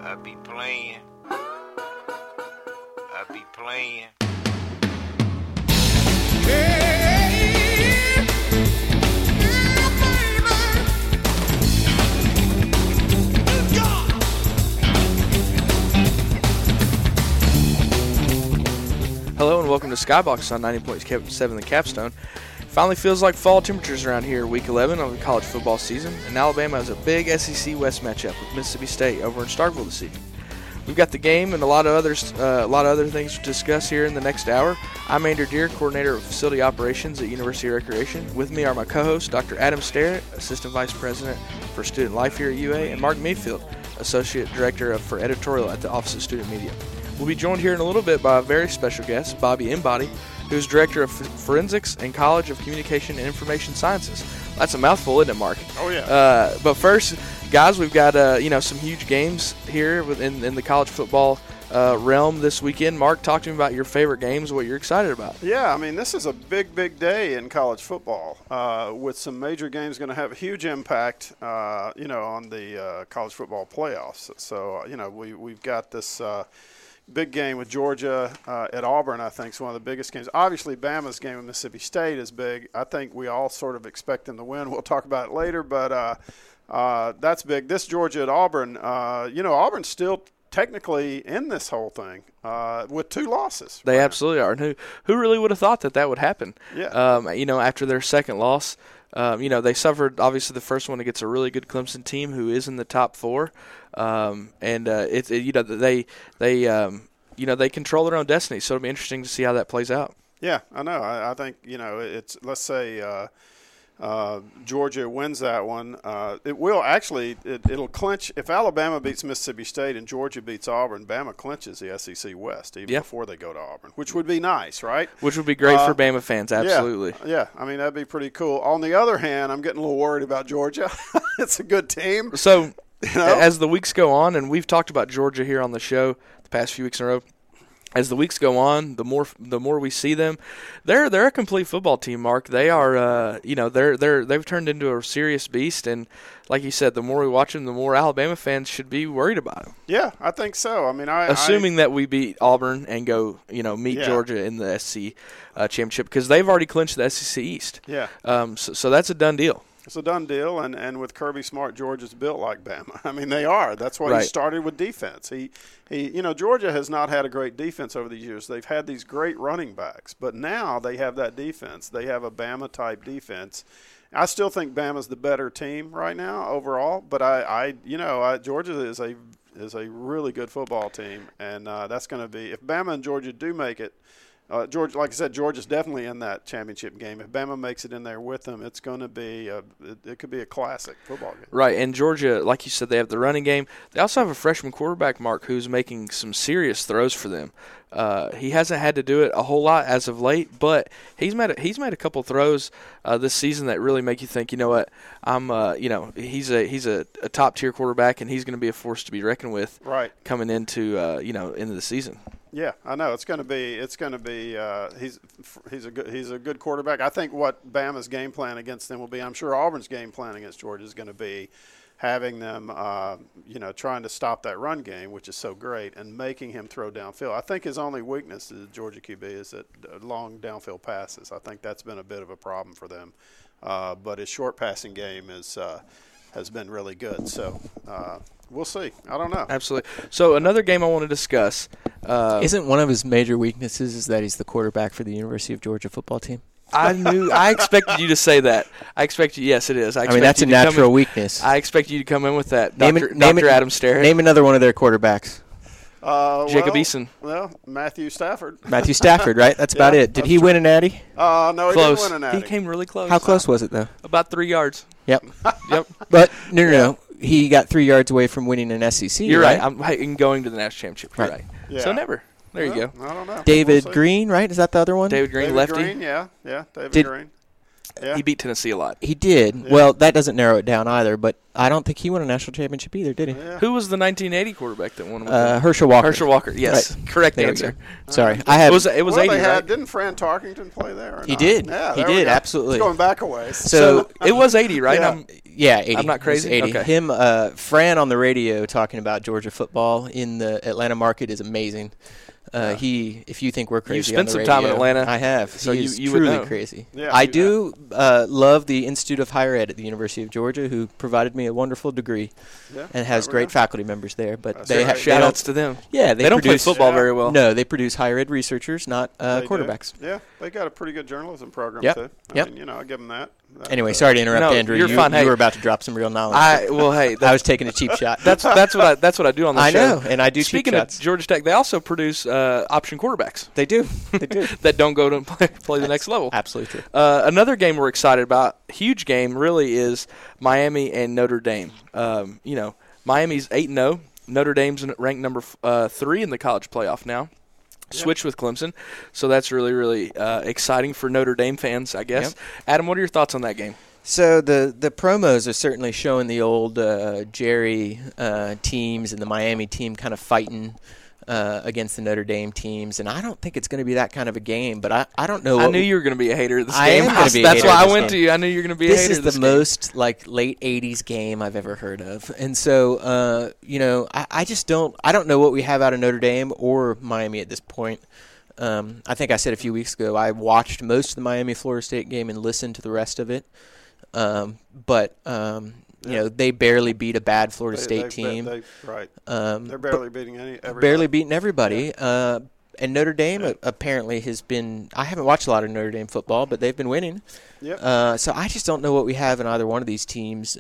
I be playing. Hello and welcome to Skybox on 90.7 The Capstone. Finally feels like fall temperatures around here, week 11 of the college football season, and Alabama has a big SEC West matchup with Mississippi State over in Starkville this evening. We've got the game and a lot of other things to discuss here in the next hour. I'm Andrew Deere, Coordinator of Facility Operations at University of Recreation. With me are my co-hosts, Dr. Adam Sterrett, Assistant Vice President for Student Life here at UA, and Mark Mayfield, Associate Director for Editorial at the Office of Student Media. We'll be joined here in a little bit by a very special guest, Bobby Embody, who's Director of Forensics and College of Communication and Information Sciences. That's a mouthful, isn't it, Mark? Oh, yeah. But first, guys, we've got some huge games here in the college football realm this weekend. Mark, talk to me about your favorite games, what you're excited about. Yeah, I mean, this is a big, big day in college football with some major games going to have a huge impact, on the college football playoffs. So, we've got this big game with Georgia at Auburn, I think, is one of the biggest games. Obviously, Bama's game with Mississippi State is big. I think we all sort of expect them to win. We'll talk about it later, but that's big. This Georgia at Auburn, Auburn's still technically in this whole thing with 2 losses. They absolutely are. And who really would have thought that would happen? Yeah. After their second loss, they suffered obviously the first one against a really good Clemson team who is in the top 4, they control their own destiny. So it'll be interesting to see how that plays out. Yeah, I know. I think it's, let's say Georgia wins that one. It will actually it'll clinch if Alabama beats Mississippi State and Georgia beats Auburn. Bama clinches the SEC West even before they go to Auburn, which would be nice, right? Which would be great for Bama fans, absolutely. Yeah, I mean that'd be pretty cool. On the other hand, I'm getting a little worried about Georgia. It's a good team. So as the weeks go on, and we've talked about Georgia here on the show the past few weeks in a row. As the weeks go on, the more we see them, they're a complete football team. Mark, they are they've turned into a serious beast, and like you said, the more we watch them, the more Alabama fans should be worried about them. Yeah, I think so. I mean, assuming that we beat Auburn and go meet Georgia in the SEC championship, because they've already clinched the SEC East. Yeah. So that's a done deal. It's a done deal, and with Kirby Smart, Georgia's built like Bama. I mean, they are. That's why he started with defense. Georgia has not had a great defense over the years. They've had these great running backs, but now they have that defense. They have a Bama-type defense. I still think Bama's the better team right now overall, but Georgia is a really good football team, and that's going to be if Bama and Georgia do make it. Georgia, like I said, Georgia's definitely in that championship game. If Bama makes it in there with them, it's going to be it could be a classic football game. Right, and Georgia, like you said, they have the running game. They also have a freshman quarterback, Mark, who's making some serious throws for them. He hasn't had to do it a whole lot as of late, but he's made a couple throws this season that really make you think, you know what, he's a top tier quarterback, and he's going to be a force to be reckoned with. Right. Coming into into the season. Yeah, I know it's going to be. He's a good quarterback. I think what Bama's game plan against them will be. I'm sure Auburn's game plan against Georgia is going to be having them, trying to stop that run game, which is so great, and making him throw downfield. I think his only weakness to the Georgia QB is that long downfield passes. I think that's been a bit of a problem for them. But his short passing game has been really good. So. We'll see. I don't know. Absolutely. So another game I want to discuss. Isn't one of his major weaknesses is that he's the quarterback for the University of Georgia football team? I expected you to say that. Yes, it is. I mean, that's a natural weakness. I expect you to come in with that, Dr. Adam Sterrett. Name another one of their quarterbacks. Jacob Eason. Well, Matthew Stafford. Matthew Stafford, right? That's about it. Did he win a natty? No, he didn't win a natty. He came really close. How close was it, though? About 3 yards. Yep. Yep. But, no. He got 3 yards away from winning an SEC. You're right. I'm going to the national championship. You're right. Yeah. So never. There you go. I don't know. David Green, right? Is that the other one? David Green, lefty. Green, yeah. David Green. Yeah. He beat Tennessee a lot. He did. Yeah. Well, that doesn't narrow it down either, but I don't think he won a national championship either, did he? Yeah. Who was the 1980 quarterback that won? Herschel Walker. Herschel Walker, yes. Right. Correct answer. Sorry. It was 80, right? Didn't Fran Tarkington play there? He did. Yeah, he did, absolutely. It's going back a ways. So it was 80, right? Yeah. Yeah, 80. I'm not crazy? 80. Okay. Him, Fran on the radio talking about Georgia football in the Atlanta market is amazing. If you think we're crazy, You've spent on the some radio, time in Atlanta. I have. So he is you would truly know. crazy. Yeah, I do love the Institute of Higher Ed at the University of Georgia, who provided me a wonderful degree and has great faculty members there. But Shout-outs to them. Yeah, they don't play football very well. No, they produce higher ed researchers, not quarterbacks. Yeah, they got a pretty good journalism program too. I mean, I give them that. Anyway, sorry to interrupt, Andrew. You're fine. You were about to drop some real knowledge. I was taking a cheap shot. That's what I do on the show. I know, and I do Speaking cheap shots. of Georgia Tech, they also produce option quarterbacks. They do. They do. That don't go to play the next level. Absolutely true. Another game we're excited about, huge game really, is Miami and Notre Dame. Miami's 8-0. Notre Dame's ranked number 3 in the college playoff now. Switched with Clemson, so that's really, really exciting for Notre Dame fans, I guess. Yep. Adam, what are your thoughts on that game? So the promos are certainly showing the old Jerry teams and the Miami team kind of fighting against the Notre Dame teams, and I don't think it's going to be that kind of a game. But I don't know. I knew you were going to be a hater of this game. I am going to be a hater. That's why I went to you. I knew you were going to be a hater. This of is the most late '80s game I've ever heard of, and so I just don't. I don't know what we have out of Notre Dame or Miami at this point. I think I said a few weeks ago I watched most of the Miami-Florida State game and listened to the rest of it, but. They barely beat a bad Florida State team. They're barely beating everybody. Barely beating everybody. And Notre Dame apparently has been – I haven't watched a lot of Notre Dame football, but they've been winning. Yep. So I just don't know what we have in either one of these teams.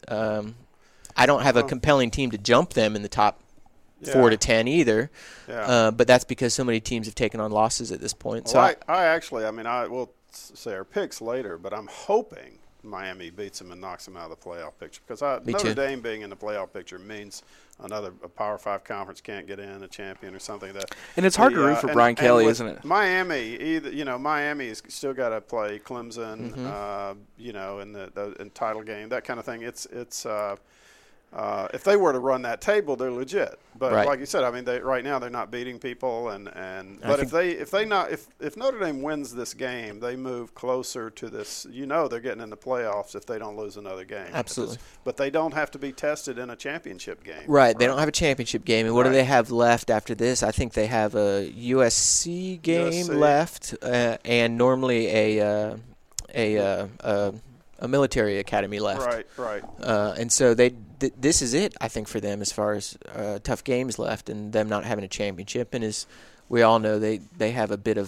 I don't have a compelling team to jump them in the top 4 to 10 either. Yeah. But that's because so many teams have taken on losses at this point. Well, so I will say our picks later, but I'm hoping – Miami beats them and knocks them out of the playoff picture because Notre Dame being in the playoff picture means a Power 5 conference can't get in, a champion or something like that. And it's hard to root for Brian Kelly, isn't it? Miami, Miami's still got to play Clemson, in title game, that kind of thing. It's if they were to run that table, they're legit. But like you said, I mean, right now they're not beating people, but if Notre Dame wins this game, they move closer to this. They're getting in the playoffs if they don't lose another game. Absolutely. But they don't have to be tested in a championship game. Right. They don't have a championship game. And what do they have left after this? I think they have a USC game left, and normally a military academy left. Right. And so this is it, I think, for them as far as tough games left and them not having a championship. And as we all know, they have a bit of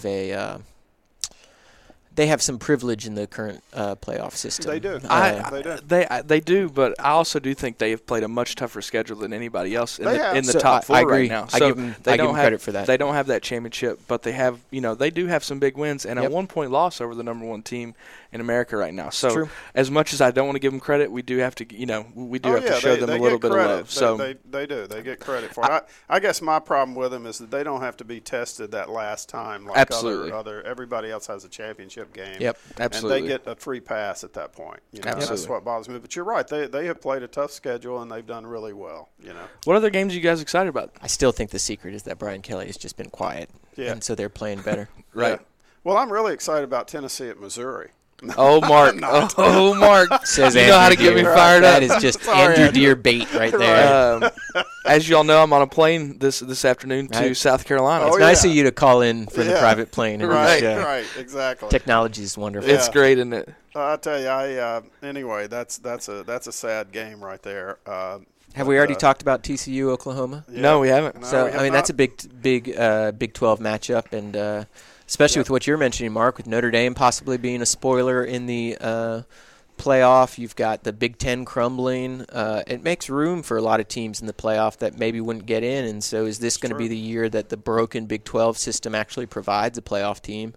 they have some privilege in the current playoff system. They do. They do, but I also do think they have played a much tougher schedule than anybody else in the top 4 I agree. right now. So I give them credit for that. They don't have that championship, but they have, they do have some big wins and a 1-point loss over the number 1 team in America right now. So as much as I don't want to give them credit, we do have to, to show them a little bit of love. So they do. They get credit for it. I guess my problem with them is that they don't have to be tested that last time like everybody else has a championship game. Yep, absolutely. And they get a free pass at that point. That's what bothers me. But you're right. They have played a tough schedule and they've done really well. What other games are you guys excited about? I still think the secret is that Brian Kelly has just been quiet. Yeah. And so they're playing better. Right. Yeah. Well, I'm really excited about Tennessee at Missouri. Oh, Mark. Mark. Says you know how to get me fired up. That is just Andrew Deere bait right there. As you all know, I'm on a plane this afternoon to South Carolina. It's nice of you to call in for the private plane. Right, exactly. Technology is wonderful. It's great, isn't it? I'll tell you, anyway, that's a sad game right there. Have we already talked about TCU, Oklahoma? Yeah. No, we haven't. That's a big Big 12 matchup, and especially with what you're mentioning, Mark, with Notre Dame possibly being a spoiler in the playoff. You've got the Big Ten crumbling. It makes room for a lot of teams in the playoff that maybe wouldn't get in, and so is this going to be the year that the broken Big 12 system actually provides a playoff team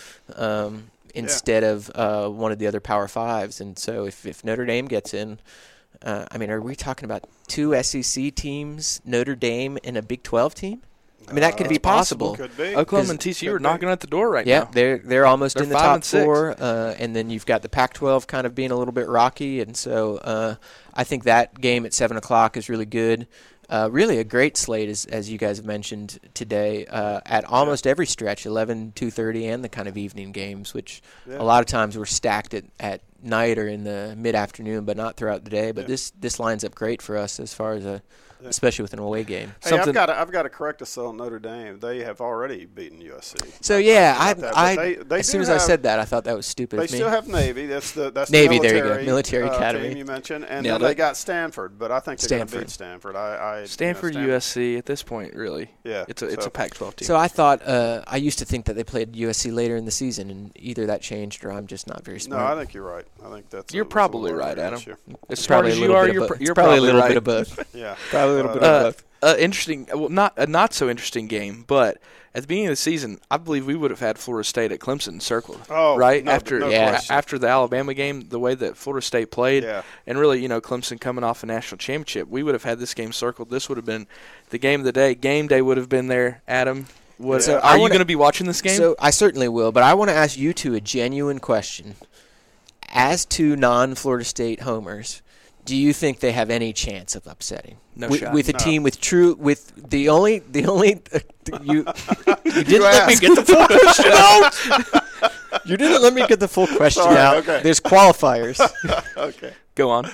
instead of one of the other Power Fives? And so if Notre Dame gets in, are we talking about 2 SEC teams, Notre Dame, and a Big 12 team? I mean, that could be possible. Could be. Oklahoma and TCU are knocking at the door right now. Yeah, they're almost in the top 4. 5 and then you've got the Pac-12 kind of being a little bit rocky. And so I think that game at 7 o'clock is really good. Really a great slate, as you guys have mentioned today, at almost every stretch, 11, 2:30, and the kind of evening games, which a lot of times were stacked at night or in the mid-afternoon, but not throughout the day. But this lines up great for us as far as especially with an away game. Hey, I've got to correct us on Notre Dame. They have already beaten USC. So as soon as I said that, I thought that was stupid. They still have Navy. That's Navy. The there you go, military academy team you mentioned, and then they got Stanford. But I think they're going to beat Stanford. Stanford, USC at this point, really. Yeah, it's a Pac-12 team. So I thought I used to think that they played USC later in the season, and either that changed or I'm just not very smart. No, I think you're right. I think you're probably right, Adam. As smart as you are, you're probably a little bit of both. Yeah, probably a little bit of both. Interesting. Well, not so interesting game, but at the beginning of the season, I believe we would have had Florida State at Clemson circled. Oh, right after the Alabama game, the way that Florida State played, and really, Clemson coming off a national championship, we would have had this game circled. This would have been the game of the day. Game day would have been there. Adam, are you going to be watching this game? So I certainly will, but I want to ask you two a genuine question. As two non-Florida State homers, do you think they have any chance of upsetting? No shot. With a team with the only you didn't let me get the full question out. You didn't let me get the full question Sorry, out. okay. There's qualifiers. Okay. Go on.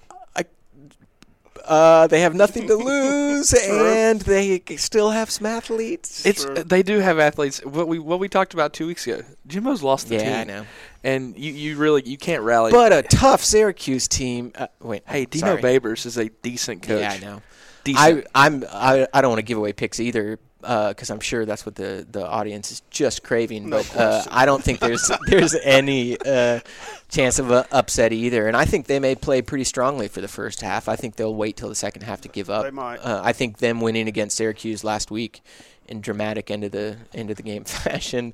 They have nothing to lose, and they still have some athletes. They do have athletes. What we talked about 2 weeks ago. Jimbo's lost the team. Yeah, I know. And you can't rally. But a tough Syracuse team. Dino Babers is a decent coach. Yeah, I know. Decent. I don't want to give away picks either, because I'm sure that's what the audience is just craving. No, but I don't think there's any chance of an upset either. And I think they may play pretty strongly for the first half. I think they'll wait till the second half to give up. They might. I think them winning against Syracuse last week in dramatic end of the game fashion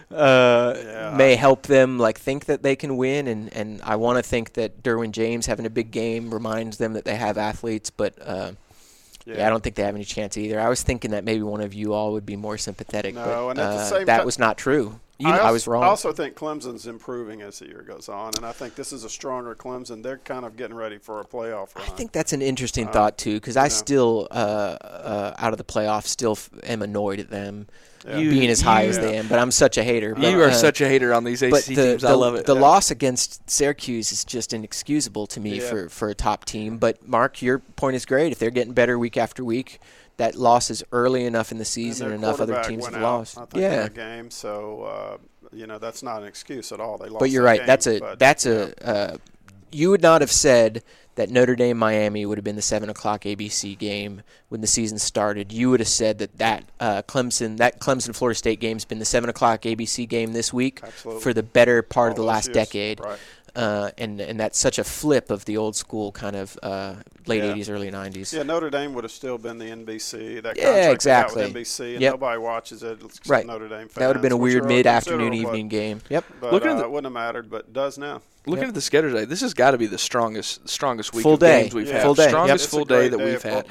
may help them think that they can win. And I want to think that Derwin James having a big game reminds them that they have athletes, but. I don't think they have any chance either. I was thinking that maybe one of you all would be more sympathetic, but and at the same that was not true. I was wrong. I also think Clemson's improving as the year goes on, and I think this is a stronger Clemson. They're kind of getting ready for a playoff run. I think that's an interesting thought, too, because I still, out of the playoffs, still am annoyed at them being as high as they am, but I'm such a hater. You are such a hater on these ACC teams. I love it. The loss against Syracuse is just inexcusable to me for a top team. But, Mark, your point is great. If they're getting better week after week, that loss is early enough in the season, and enough other teams have lost. I think in that game, so that's not an excuse at all. They lost. But you're right. Game, you would not have said that Notre Dame Miami would have been the 7:00 ABC game when the season started. You would have said that Clemson Florida State game has been the 7:00 ABC game this week for the better part of the last decade. Right. And that's such a flip of the old school kind of late 80s, early 90s. Yeah, Notre Dame would have still been the NBC. That exactly. With NBC, and nobody watches it except Notre Dame fans. That would have been a weird mid-afternoon evening game. Yep. But it wouldn't have mattered, but it does now. Looking at the schedule today, this has got to be the strongest week full of day. Games we've had. Full day. Strongest full day that we've had.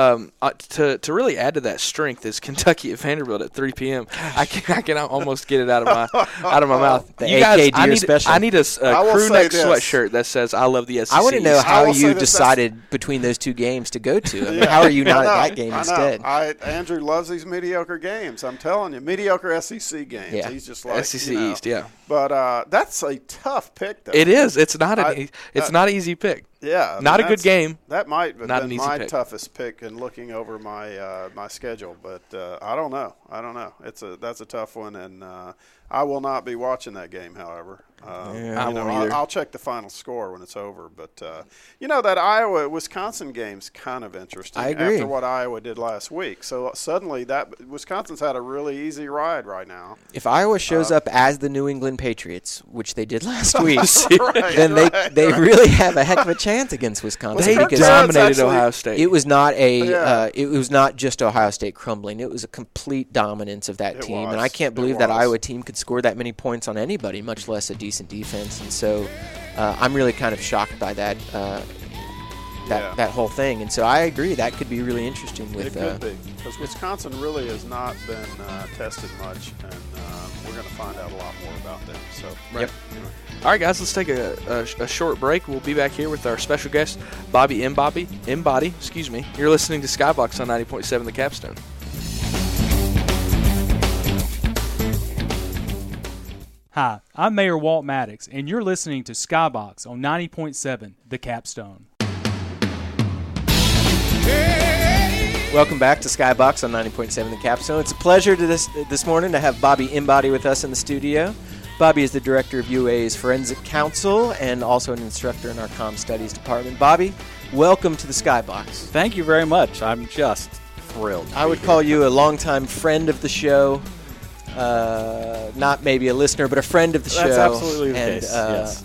Yeah. To really add to that strength is Kentucky at Vanderbilt at 3 p.m. I can almost get it out of my mouth. The you guys, special. I need a crew neck sweatshirt that says "I love the SEC." I want to know how you decided between those two games to go to. I mean, how are you not at that game instead? Andrew loves these mediocre games. I'm telling you, mediocre SEC games. Yeah. He's just like SEC East, yeah. But that's a tough pick, though. It is. It's not an easy pick. Yeah, not a good game. That might have been my pick. toughest pick in looking over my schedule, but I don't know. That's a tough one, and I will not be watching that game. However, I won't either. I'll check the final score when it's over. But that Iowa-Wisconsin game's kind of interesting. I agree. After what Iowa did last week, so suddenly that Wisconsin's had a really easy ride right now. If Iowa shows up as the New England Patriots, which they did last week, then they really have a heck of a chance against Wisconsin. They dominated Ohio State. It was not it was not just Ohio State crumbling. It was a complete dominance of that team, and I can't believe that Iowa team could score that many points on anybody, much less a decent defense. And so I'm really kind of shocked by that whole thing. And so I agree that could be really interesting. It could be, because Wisconsin really has not been tested much, and we're going to find out a lot more about them. So Yep. All right, guys, let's take a short break. We'll be back here with our special guest, Bobby Embody. You're listening to Skybox on 90.7 The Capstone. Hi, I'm Mayor Walt Maddox, and you're listening to Skybox on 90.7 The Capstone. Welcome back to Skybox on 90.7 The Capstone. It's a pleasure to this morning to have Bobby Embody with us in the studio. Bobby is the director of UA's Forensic Council and also an instructor in our Comm Studies department. Bobby, welcome to the Skybox. Thank you very much. I'm just thrilled. I would call you a longtime friend of the show. Not maybe a listener, but a friend of the show. That's absolutely the and, case, yes.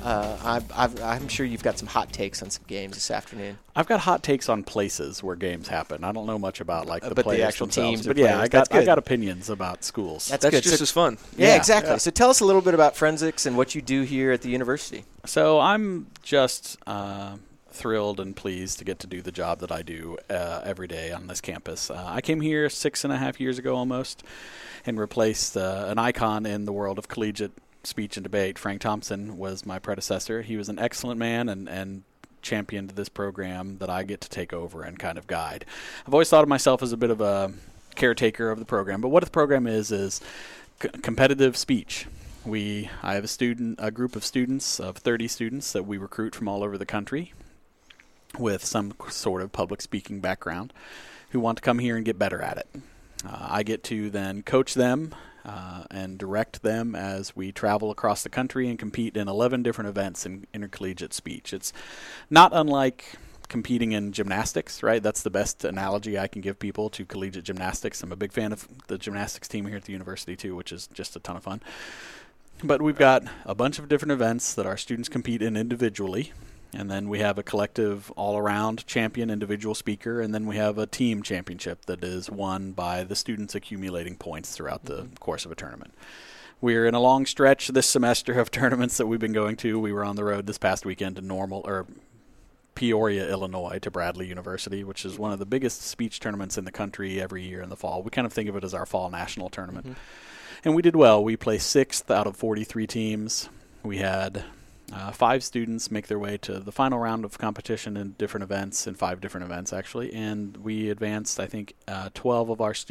I'm sure you've got some hot takes on some games this afternoon. I've got hot takes on places where games happen. I don't know much about the players the actual themselves, teams, but the yeah, players. I got opinions about schools. That's good. just as fun. Yeah, exactly. Yeah. So tell us a little bit about forensics and what you do here at the university. So I'm just thrilled and pleased to get to do the job that I do every day on this campus. I came here 6.5 years ago almost and replaced an icon in the world of collegiate speech and debate. Frank Thompson was my predecessor. He was an excellent man and championed this program that I get to take over and kind of guide. I've always thought of myself as a bit of a caretaker of the program, but what the program is competitive speech. I have a group of students, of 30 students that we recruit from all over the country with some sort of public speaking background who want to come here and get better at it. I get to then coach them and direct them as we travel across the country and compete in 11 different events in intercollegiate speech. It's not unlike competing in gymnastics, right? That's the best analogy I can give people to collegiate gymnastics. I'm a big fan of the gymnastics team here at the university too, which is just a ton of fun. But we've got a bunch of different events that our students compete in individually. And then we have a collective all-around champion individual speaker, and then we have a team championship that is won by the students accumulating points throughout the course of a tournament. We're in a long stretch this semester of tournaments that we've been going to. We were on the road this past weekend to Peoria, Illinois, to Bradley University, which is one of the biggest speech tournaments in the country every year in the fall. We kind of think of it as our fall national tournament. Mm-hmm. And we did well. We placed 6th out of 43 teams. We had 5 students make their way to the final round of competition in different events, in 5 different events actually, and we advanced, I think, 12 of our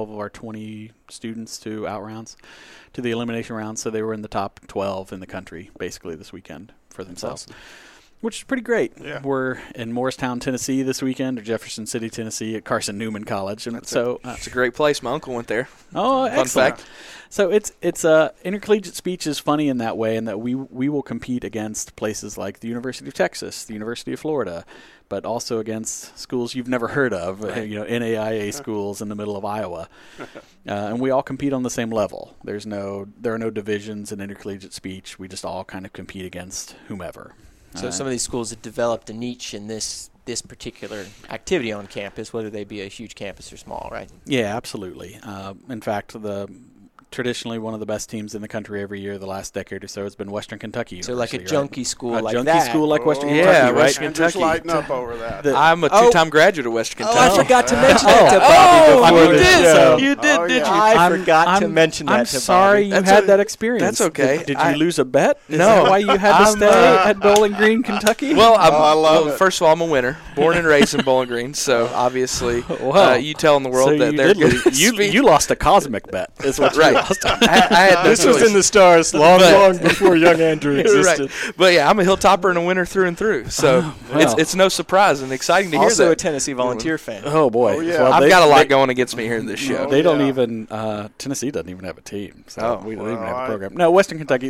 20 students to rounds, to the elimination round, so they were in the top 12 in the country basically this weekend for themselves. Awesome. Which is pretty great. Yeah. We're in Morristown, Tennessee this weekend, or Jefferson City, Tennessee, at Carson Newman College, and it's a great place. My uncle went there. Oh, Fun excellent. fact. So it's intercollegiate speech is funny in that way, in that we will compete against places like the University of Texas, the University of Florida, but also against schools you've never heard of, right. NAIA schools in the middle of Iowa, and we all compete on the same level. There are no divisions in intercollegiate speech. We just all kind of compete against whomever. So some of these schools have developed a niche in this particular activity on campus, whether they be a huge campus or small, right? Yeah, absolutely. In fact, traditionally one of the best teams in the country every year the last decade or so has been Western Kentucky University. So like a junkie school like that. A junkie school like Western Kentucky, yeah, right? Western And Kentucky. just lighten up over that. I'm a 2-time graduate of Western Kentucky. Oh, I forgot to mention that to Bobby before you the did. show. You did, did you? I forgot to mention that to Bobby. I'm sorry you had that experience. That's okay. Did you lose a bet? Is No. that why you had to stay at Bowling Green, Kentucky? Well, I love it. First of all, I'm a winner, born and raised in Bowling Green, so obviously you telling the world so that you they're did lose. You lost a cosmic bet. Is what right. you lost. I had no This was choice. in the stars long before young Andrew existed. Right. But yeah, I'm a Hilltopper and a winner through and through. So it's no surprise and exciting to hear that. Also a Tennessee Volunteer fan. Oh boy! Oh, yeah. Well, I've got a lot going against me here in this show. They don't even. Tennessee doesn't even have a team, so we don't even have a program. No, Western Kentucky.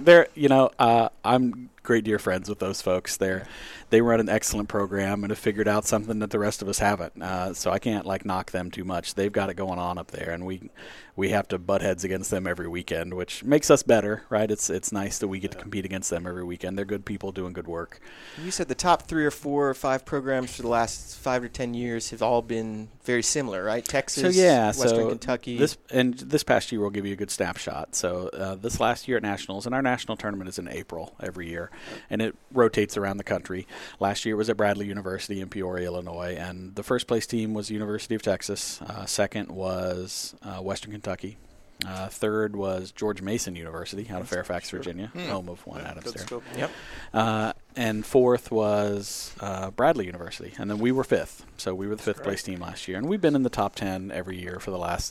I'm great dear friends with those folks. They run an excellent program and have figured out something that the rest of us haven't. So I can't knock them too much. They've got it going on up there, and we have to butt heads against them every weekend, which makes us better, right? It's nice that we get to compete against them every weekend. They're good people doing good work. You said the top 3 or 4 or 5 programs for the last 5 or 10 years have all been very similar, right? Texas, Western Kentucky. This past year will give you a good snapshot. So this last year at Nationals, and our national tournament is in April every year, and it rotates around the country. Last year it was at Bradley University in Peoria, Illinois, and the first place team was University of Texas. Second was Western Kentucky. Third was George Mason University out of Fairfax, Virginia, home of one Adams there. Yep. And fourth was Bradley University, and then we were 5th. So we were the 5th place team last year, and we've been in the top 10 every year for the last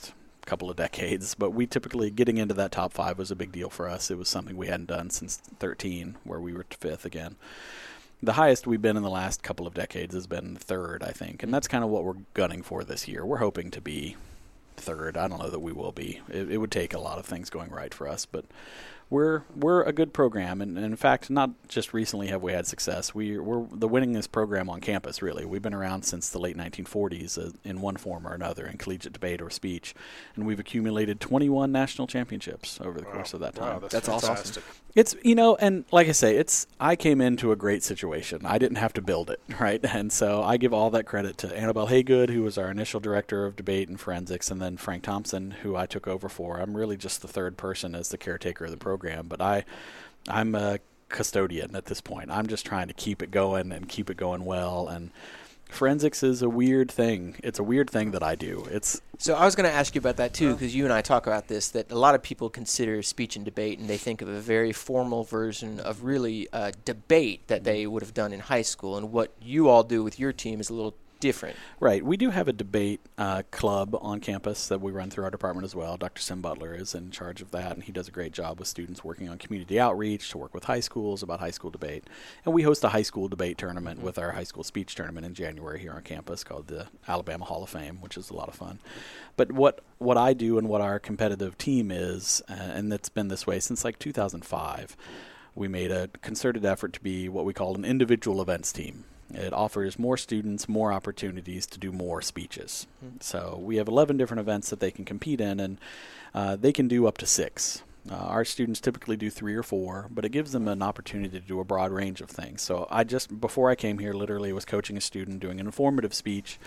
couple of decades. But we typically, getting into that top 5 was a big deal for us. It was something we hadn't done since 13, where we were 5th again. The highest we've been in the last couple of decades has been 3rd, I think. And that's kind of what we're gunning for this year. We're hoping to be 3rd. I don't know that we will be. It would take a lot of things going right for us, but we're a good program, and in fact, not just recently have we had success. We're the winningest program on campus, really. We've been around since the late 1940s in one form or another, in collegiate debate or speech, and we've accumulated 21 national championships over the course of that time. Wow, That's fantastic. awesome. It's, and like I say, I came into a great situation. I didn't have to build it, right? And so I give all that credit to Annabelle Haygood, who was our initial director of debate and forensics, and then Frank Thompson, who I took over for. I'm really just the 3rd person as the caretaker of the program, but I'm a custodian at this point. I'm just trying to keep it going and keep it going well, and forensics is a weird thing. It's a weird thing that I do. So I was going to ask you about that, too, because you and I talk about this, that a lot of people consider speech and debate, and they think of a very formal version of really debate that they would have done in high school. And what you all do with your team is a little different. Right. We do have a debate club on campus that we run through our department as well. Dr. Sim Butler is in charge of that, and he does a great job with students working on community outreach to work with high schools about high school debate. And we host a high school debate tournament with our high school speech tournament in January here on campus called the Alabama Hall of Fame, which is a lot of fun. But what I do and what our competitive team is, and it's been this way since like 2005, we made a concerted effort to be what we call an individual events team. It offers more students more opportunities to do more speeches. So we have 11 different events that they can compete in, and they can do up to 6. Our students typically do 3 or 4, but it gives them an opportunity to do a broad range of things. So before I came here, literally was coaching a student doing an informative speech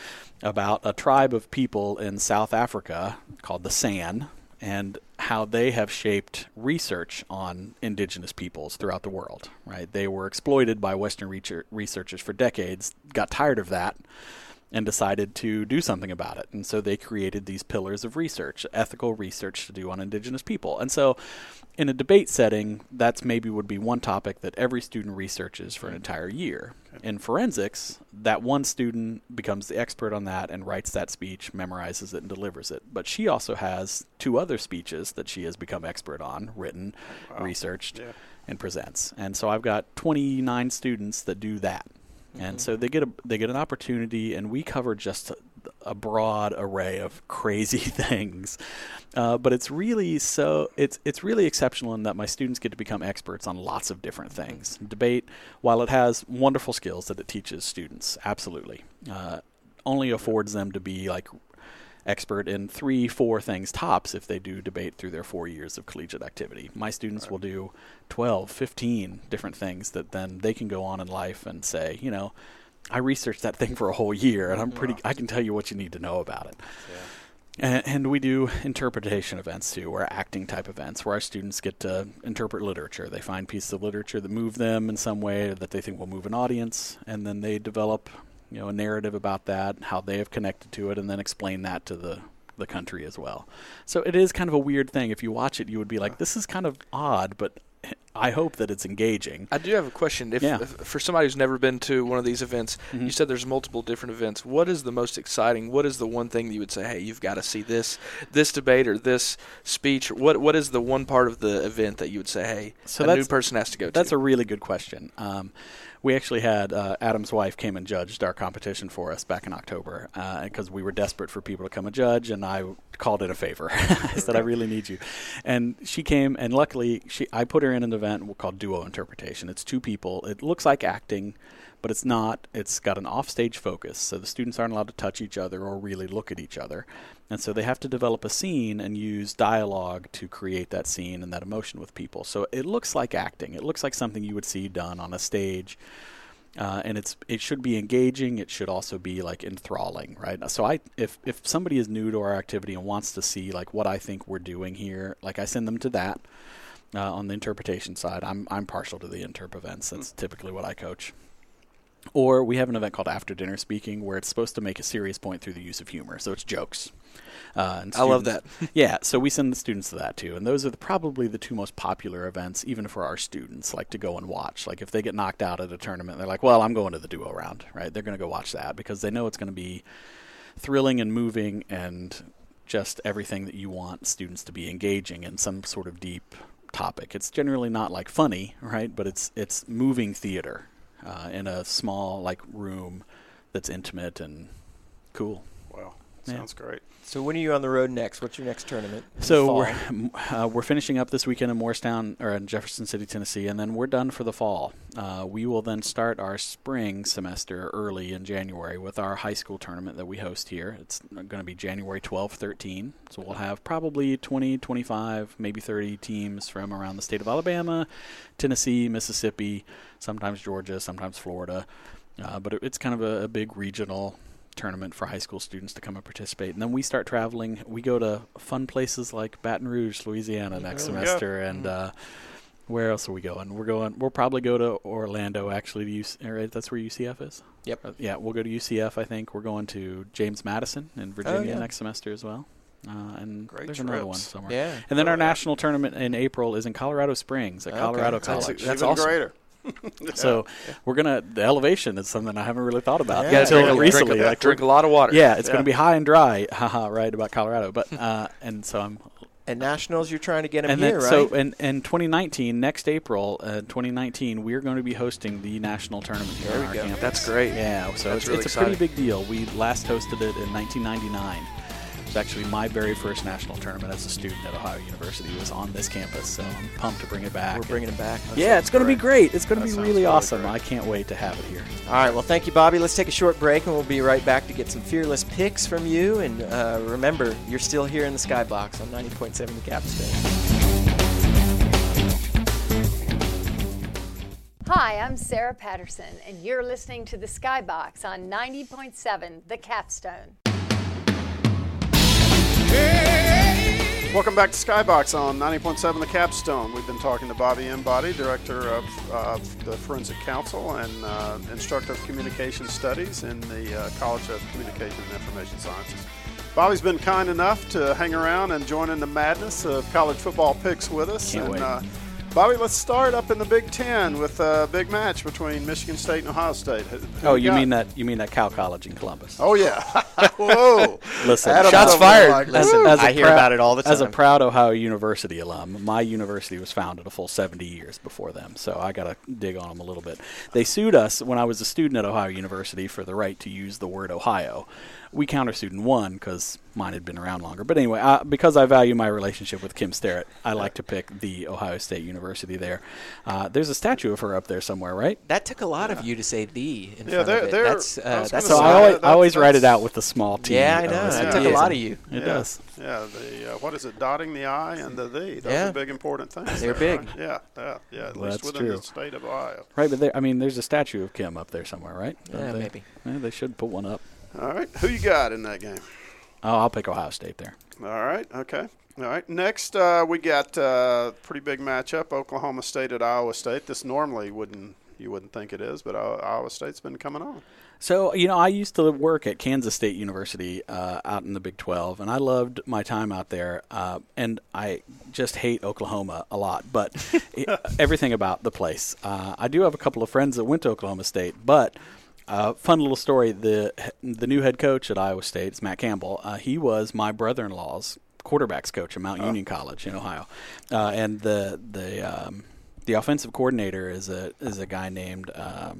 about a tribe of people in South Africa called the San, and how they have shaped research on indigenous peoples throughout the world, right? They were exploited by Western researchers for decades, got tired of that, and decided to do something about it. And so they created these pillars of research, ethical research to do on indigenous people. And so in a debate setting, that's maybe would be one topic that every student researches for an entire year. In forensics, that one student becomes the expert on that and writes that speech, memorizes it, and delivers it. But she also has 2 other speeches that she has become expert on, written, researched, and presents. And so I've got 29 students that do that. And so they get an opportunity, and we cover just a broad array of crazy things. But it's really it's really exceptional in that my students get to become experts on lots of different things. Debate, while it has wonderful skills that it teaches students, absolutely, only affords them to be like expert in 3-4 things tops if they do debate through their 4 years of collegiate activity. My students will do 12, 15 different things that then they can go on in life and say, I researched that thing for a whole year, and I can tell you what you need to know about it. Yeah. And we do interpretation events too, or acting type events, where our students get to interpret literature. They find pieces of literature that move them in some way that they think will move an audience, and then they develop a narrative about that, how they have connected to it, and then explain that to the country as well. So it is kind of a weird thing. If you watch it, you would be like, this is kind of odd, but I hope that it's engaging. I do have a question. If for somebody who's never been to one of these events, you said there's multiple different events. What is the most exciting? What is the one thing that you would say, hey, you've got to see this debate or this speech? What is the one part of the event that you would say, hey, a new person has to go to? That's a really good question. We actually had Adam's wife came and judged our competition for us back in October because we were desperate for people to come and judge, and I called it a favor. I said, I really need you. And she came, and luckily I put her in an event called Duo Interpretation. It's 2 people. It looks like acting, but it's not. It's got an offstage focus, so the students aren't allowed to touch each other or really look at each other. And so they have to develop a scene and use dialogue to create that scene and that emotion with people. So it looks like acting. It looks like something you would see done on a stage. And it should be engaging. It should also be like enthralling, right? So if somebody is new to our activity and wants to see like what I think we're doing here, like I send them to that. On the interpretation side, I'm partial to the interp events. That's typically what I coach. Or we have an event called After Dinner Speaking, where it's supposed to make a serious point through the use of humor. So it's jokes. And I love that. Yeah, so we send the students to that too. And those are probably the 2 most popular events, even for our students, like to go and watch. Like if they get knocked out at a tournament, they're like, well, I'm going to the duo round, right? They're going to go watch that because they know it's going to be thrilling and moving and just everything that you want students to be engaging in some sort of deep topic. It's generally not like funny, right? But it's moving theater in a small like room that's intimate and cool. Wow, sounds great. So when are you on the road next? What's your next tournament? So we're finishing up this weekend in Morristown or in Jefferson City, Tennessee, and then we're done for the fall. We will then start our spring semester early in January with our high school tournament that we host here. It's going to be January 12, 13. So we'll have probably 20, 25, maybe 30 teams from around the state of Alabama, Tennessee, Mississippi, sometimes Georgia, sometimes Florida. But it's kind of a big regional tournament for high school students to come and participate. And then we start traveling. We go to fun places like Baton Rouge, Louisiana next semester. And where else are we going? We'll probably go to Orlando, actually. That's where UCF is? Yep. Yeah, we'll go to UCF, I think. We're going to James Madison in Virginia next semester as well. And Great there's trips. another one somewhere. Yeah. And then our national tournament in April is in Colorado Springs at Colorado College. That's awesome. greater. So the elevation is something I haven't really thought about Yeah. until recently. Drink a lot of water. Yeah, it's going to be high and dry. Haha, right about Colorado. But and so I'm. And nationals, you're trying to get them And here, then, right? so in 2019, next April, 2019, we're going to be hosting the national tournament here on our campus. That's great. Yeah, so That's it's really a pretty exciting. big deal. We last hosted it in 1999. It's actually my very first national tournament as a student at Ohio University was on this campus, so I'm pumped to bring it back. We're bringing them back. Yeah, it's going to be great. It's going to That be sounds really really awesome. great. I can't wait to have it here. All right, well, thank you, Bobby. Let's take a short break, and we'll be right back to get some fearless picks from you. And remember, you're still here in the Skybox on 90.7 The Capstone. Hi, I'm Sarah Patterson, and you're listening to the Skybox on 90.7 The Capstone. Welcome back to Skybox on 90.7 The Capstone. We've been talking to Bobby Embody, Director of the Forensic Council and Instructor of Communication Studies in the College of Communication and Information Sciences. Bobby's been kind enough to hang around and join in the madness of college football picks with us. Can't wait. Bobby, let's start up in the Big Ten with a big match between Michigan State and Ohio State. Oh, you mean that Cal College in Columbus? Oh, yeah. Whoa. Listen, Adam's shots over fired. there like, Listen, woo. I hear about it all the time. As a proud Ohio University alum, my university was founded a full 70 years before them, so I got to dig on them a little bit. They sued us when I was a student at Ohio University for the right to use the word Ohio. We countersued and won because mine had been around longer. But anyway, because I value my relationship with Kim Sterrett, I like to pick the Ohio State University there. There's a statue of her up there somewhere, right? That took a lot of you to say "the" in Yeah, front of it. they're- That's I was that's gonna So say, I always write it that's- out with the small T. yeah, I know. OSU. That took a lot of you. It does. Yeah, what is it? Dotting the I and the "the." Those Yeah. are big, important things. They're there, big. right? Yeah. At Well, least that's within true. the state of Ohio. Right, but there's a statue of Kim up there somewhere, right? Yeah, maybe. Yeah, they should put one up. All right, who you got in that game? Oh, I'll pick Ohio State there. All right, okay. All right, next we got pretty big matchup: Oklahoma State at Iowa State. This normally you wouldn't think it is, but Iowa State's been coming on. So, I used to work at Kansas State University out in the Big 12, and I loved my time out there, and I just hate Oklahoma a lot, but everything about the place. I do have a couple of friends that went to Oklahoma State, but fun little story, the new head coach at Iowa State, it's Matt Campbell, he was my brother-in-law's quarterbacks coach at Mount Union College in Ohio, and the offensive coordinator is a guy named,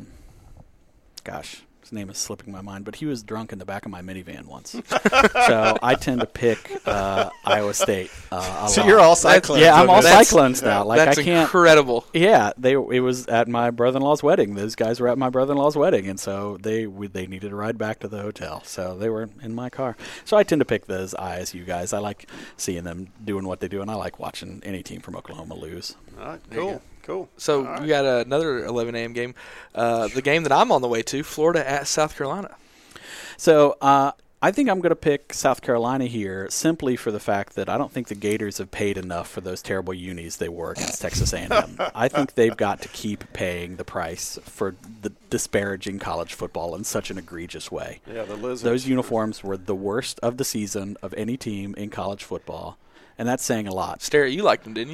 his name is slipping my mind, but he was drunk in the back of my minivan once. So I tend to pick Iowa State a So lot. you're all Cyclones. Yeah, I'm all That's- Cyclones now. Like That's I can't. incredible. Yeah, it was at my brother-in-law's wedding. Those guys were at my brother-in-law's wedding, and so they needed a ride back to the hotel. So they were in my car. So I tend to pick those ISU guys. I like seeing them doing what they do, and I like watching any team from Oklahoma lose. All right, There you cool. So All right. we got another 11 a.m. game. The game that I'm on the way to, Florida at South Carolina. So I think I'm going to pick South Carolina here simply for the fact that I don't think the Gators have paid enough for those terrible unis they wore against Texas A&M. I think they've got to keep paying the price for the disparaging college football in such an egregious way. Yeah, the Lizards. Those uniforms were the worst of the season of any team in college football, and that's saying a lot. Sterrett, you liked them, didn't you?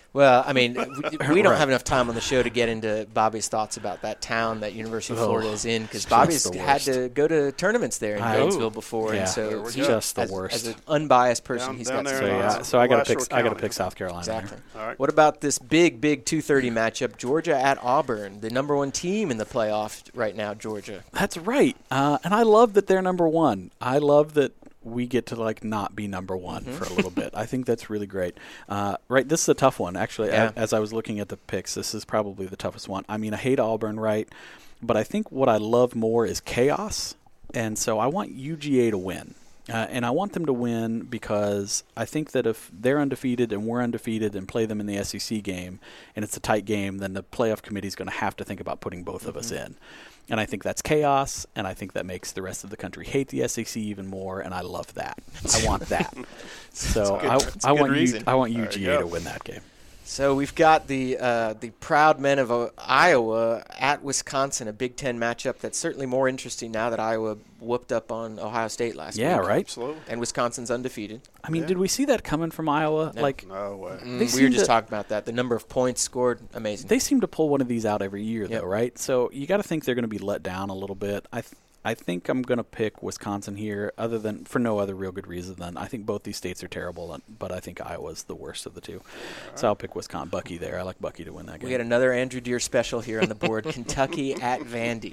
Well, I mean, we don't have enough time on the show to get into Bobby's thoughts about that town that University of Florida is in, because Bobby's had to go to tournaments there in Gainesville before, and so it's just the worst. As an unbiased person, he's down got there. So I got to pick South Carolina. Exactly. All right. What about this big 2:30 matchup? Georgia at Auburn, the number 1 team in the playoff right now. Georgia. That's right, and I love that they're number 1. I love that we get to not be number 1 for a little bit. I think that's really great. Right, this is a tough one actually. Yeah. As I was looking at the picks, this is probably the toughest one. I mean, I hate Auburn, right? But I think what I love more is chaos, and so I want UGA to win. And I want them to win because I think that if they're undefeated and we're undefeated and play them in the SEC game, and it's a tight game, then the playoff committee is going to have to think about putting both of us in. And I think that's chaos, and I think that makes the rest of the country hate the SEC even more, and I love that. I want that. So I want UGA to win that game. So we've got the proud men of Iowa at Wisconsin, a Big Ten matchup that's certainly more interesting now that Iowa whooped up on Ohio State last week. Yeah, right? Absolutely. And Wisconsin's undefeated. I mean, did we see that coming from Iowa? No. No way. We were just talking about that. The number of points scored, amazing. They seem to pull one of these out every year, though, right? So you got to think they're going to be let down a little bit. I think I'm going to pick Wisconsin here, other than for no other real good reason than I think both these states are terrible, but I think Iowa's the worst of the two. So I'll pick Wisconsin. Bucky there. I like Bucky to win that game. We got another Andrew Deere special here on the board. Kentucky at Vandy.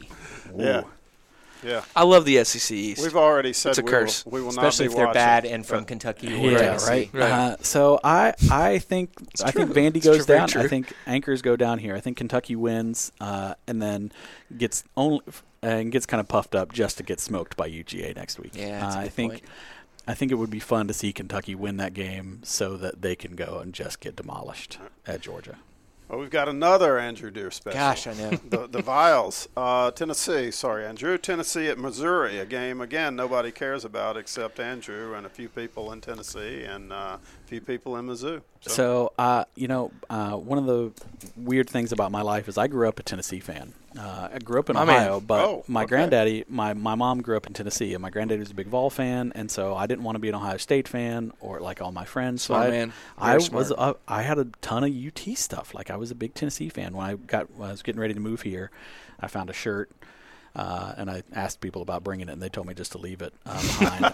Yeah. I love the SEC East. We've already said it's a curse. We will especially not be if they're watching, bad and from Kentucky or Yeah, Tennessee. right. So I think Vandy goes down. True. I think anchors go down here. I think Kentucky wins and then gets kind of puffed up just to get smoked by UGA next week. Yeah, that's a good point. I think it would be fun to see Kentucky win that game so that they can go and just get demolished at Georgia. Well, we've got another Andrew Deere special. Gosh, I know. The Vials, Tennessee. Sorry, Andrew. Tennessee at Missouri. A game, again, nobody cares about except Andrew and a few people in Tennessee and a few people in Mizzou. So, one of the weird things about my life is I grew up a Tennessee fan. I grew up in Ohio, but my granddaddy, my mom grew up in Tennessee, and my granddaddy was a big Vol fan, and so I didn't want to be an Ohio State fan or like all my friends. So I had a ton of UT stuff. Like I was a big Tennessee fan. When I was getting ready to move here, I found a shirt. And I asked people about bringing it, and they told me just to leave it behind.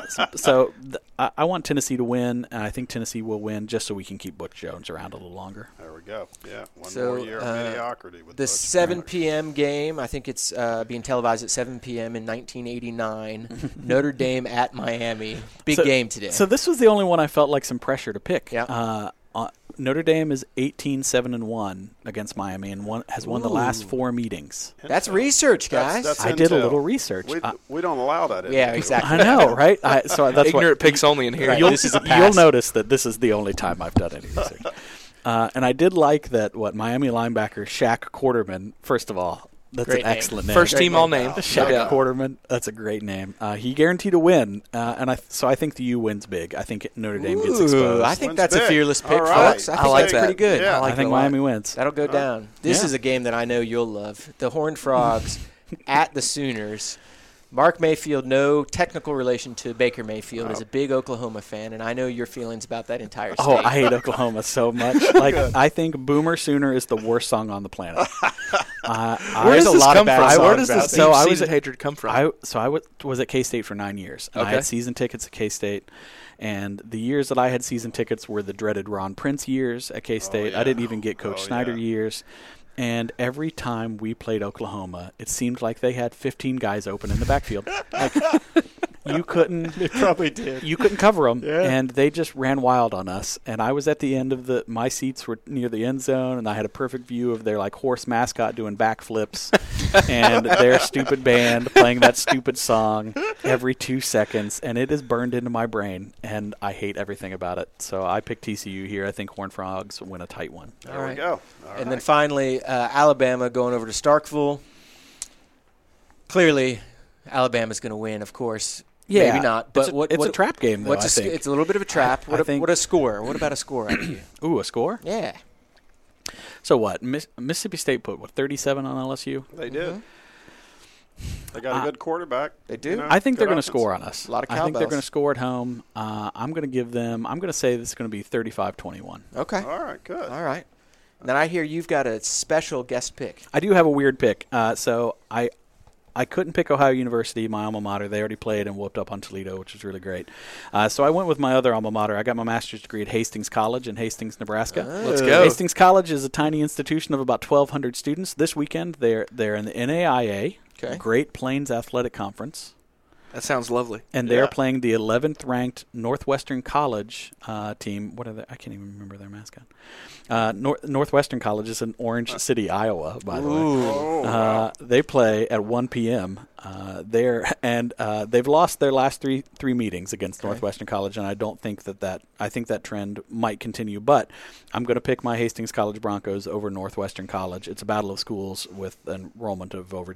I want Tennessee to win, and I think Tennessee will win just so we can keep Butch Jones around a little longer. There we go. Yeah, one So, more year of mediocrity. With The Butch 7 Jones. p.m. game, I think it's being televised at 7 p.m. in 1989. Notre Dame at Miami. Big game today. So this was the only one I felt like some pressure to pick. Yeah. Notre Dame is 18-7-1 against Miami and has won the last 4 meetings. That's research, guys. That's I did a intel. little research. We don't allow that. in Yeah, here. exactly. I know, right? So that's Ignorant picks only in here. Right. You'll, This is a you'll pass. notice that this is the only time I've done any research. And I did like that Miami linebacker Shaq Quarterman, first of all, that's Great an name. excellent name. First team all name. Shaq Yeah. Quarterman, that's a great name. He guaranteed a win, so I think the U wins big. I think Notre Dame gets exposed. I think Wins that's a big. fearless pick, All right. folks. I I think like that's that. pretty good. Yeah. I think Miami wins. That'll go down. This is a game that I know you'll love. The Horned Frogs at the Sooners. Mark Mayfield, no technical relation to Baker Mayfield, is a big Oklahoma fan, and I know your feelings about that entire state. Oh, I hate Oklahoma so much. I think Boomer Sooner is the worst song on the planet. Where There's does a this lot of come bad from? songs Where does about this that. So I deep was seated hatred come from? I was at K-State for 9 years. And I Okay. had season tickets at K-State. And the years that I had season tickets were the dreaded Ron Prince years at K-State. yeah. I didn't even get Coach Oh, Snyder yeah. years. And every time we played Oklahoma, it seemed like they had 15 guys open in the backfield. You couldn't. It probably did. You couldn't cover them, and they just ran wild on us. And I was at the end of my seats were near the end zone, and I had a perfect view of their horse mascot doing backflips, and their stupid band playing that stupid song every 2 seconds, and it is burned into my brain, and I hate everything about it. So I picked TCU here. I think Horned Frogs win a tight one. There we go. All And then right. finally, Alabama going over to Starkville. Clearly, Alabama's going to win, of course. Yeah, Maybe not. But it's a trap game, though. I think. It's a little bit of a trap. I think- What a score? What about a score out of you? Ooh, a score? Yeah. So what? Mississippi State put 37 on LSU. They did. They got a good quarterback. They do. I think they're going to offense. score on us. A lot of I think they're cowbells. going to score at home. I'm going to say this is going to be 35-21. Okay. All right, good. All right. Then I hear you've got a special guest pick. I do have a weird pick. So I couldn't pick Ohio University, my alma mater. They already played and whooped up on Toledo, which was really great. So I went with my other alma mater. I got my master's degree at Hastings College in Hastings, Nebraska. Let's go. Hastings College is a tiny institution of about 1,200 students. This weekend, they're in the NAIA, Great Plains Athletic Conference. That sounds lovely. And they're playing the 11th ranked Northwestern College team. What are they? I can't even remember their mascot. Northwestern College is in Orange City, Iowa, by the way. Wow. They play at 1 p.m. They've lost their last three meetings against Northwestern College, and I don't think I think that trend might continue. But I'm going to pick my Hastings College Broncos over Northwestern College. It's a battle of schools with an enrollment of over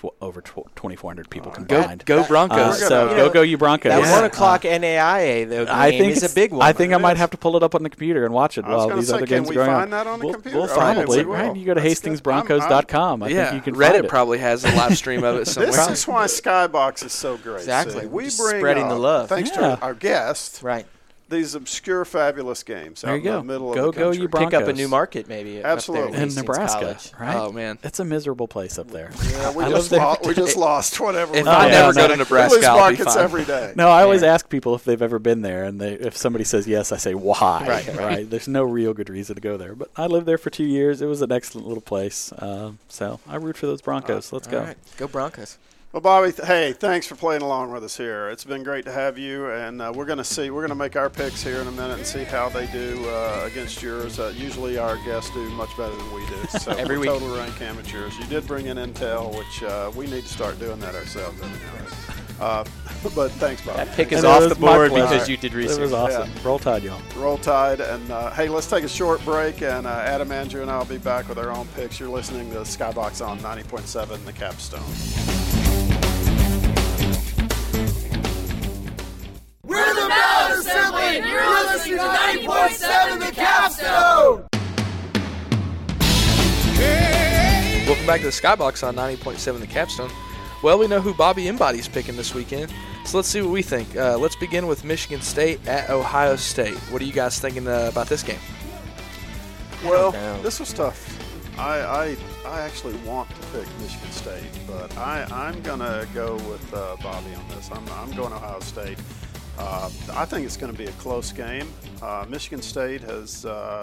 2,400 people combined. Go Broncos. Go you Broncos. That 1 o'clock NAIA though game is a big one. I think I might have to pull it up on the computer and watch it I was while gonna these say, other can games we are going find on. that on the computer? We'll All right, probably. we will. Right? You go to That's good. HastingsBroncos.com. I think you can Reddit find it. probably has a live stream of it somewhere. This is why Skybox is so great. Exactly. See, we Just bring spreading the love. Thanks Yeah. to our guest, Right. these obscure, fabulous games There out you in go. the middle Go, of the go, country. you Broncos. Pick up a new market maybe. Absolutely. Up there in Hastings Nebraska, College. right? Oh, man. It's a miserable place up there. Yeah, we I just live there. we just lost whatever. If we I did. never go to We Nebraska, lose I'll be markets fine. every day. No, I always ask people if they've ever been there, and if somebody says yes, I say why. Right. There's no real good reason to go there, but I lived there for 2 years. It was an excellent little place. So I root for those Broncos. Let's go. All right. Go Broncos. Well, Bobby, hey, thanks for playing along with us here. It's been great to have you, and we're going to make our picks here in a minute and see how they do against yours. Usually our guests do much better than we do. So Every we're week. total rank amateurs. You did bring in intel, which we need to start doing that ourselves every now and then. But thanks, Bobby. That pick is And it off was the my board pleasure. because you did research. It was awesome. Roll Tide, y'all. Roll Tide. And, hey, let's take a short break, and Adam, Andrew, and I will be back with our own picks. You're listening to Skybox on 90.7 The Capstone. We're the Ballot Assembly, and you're listening to 90.7 The Capstone! Welcome back to the Skybox on 90.7 The Capstone. Well, we know who Bobby Embody's picking this weekend, so let's see what we think. Let's begin with Michigan State at Ohio State. What are you guys thinking about this game? Well, know. this was tough. I actually want to pick Michigan State, but I'm going to go with Bobby on this. I'm going Ohio State. I think it's going to be a close game. Michigan State has,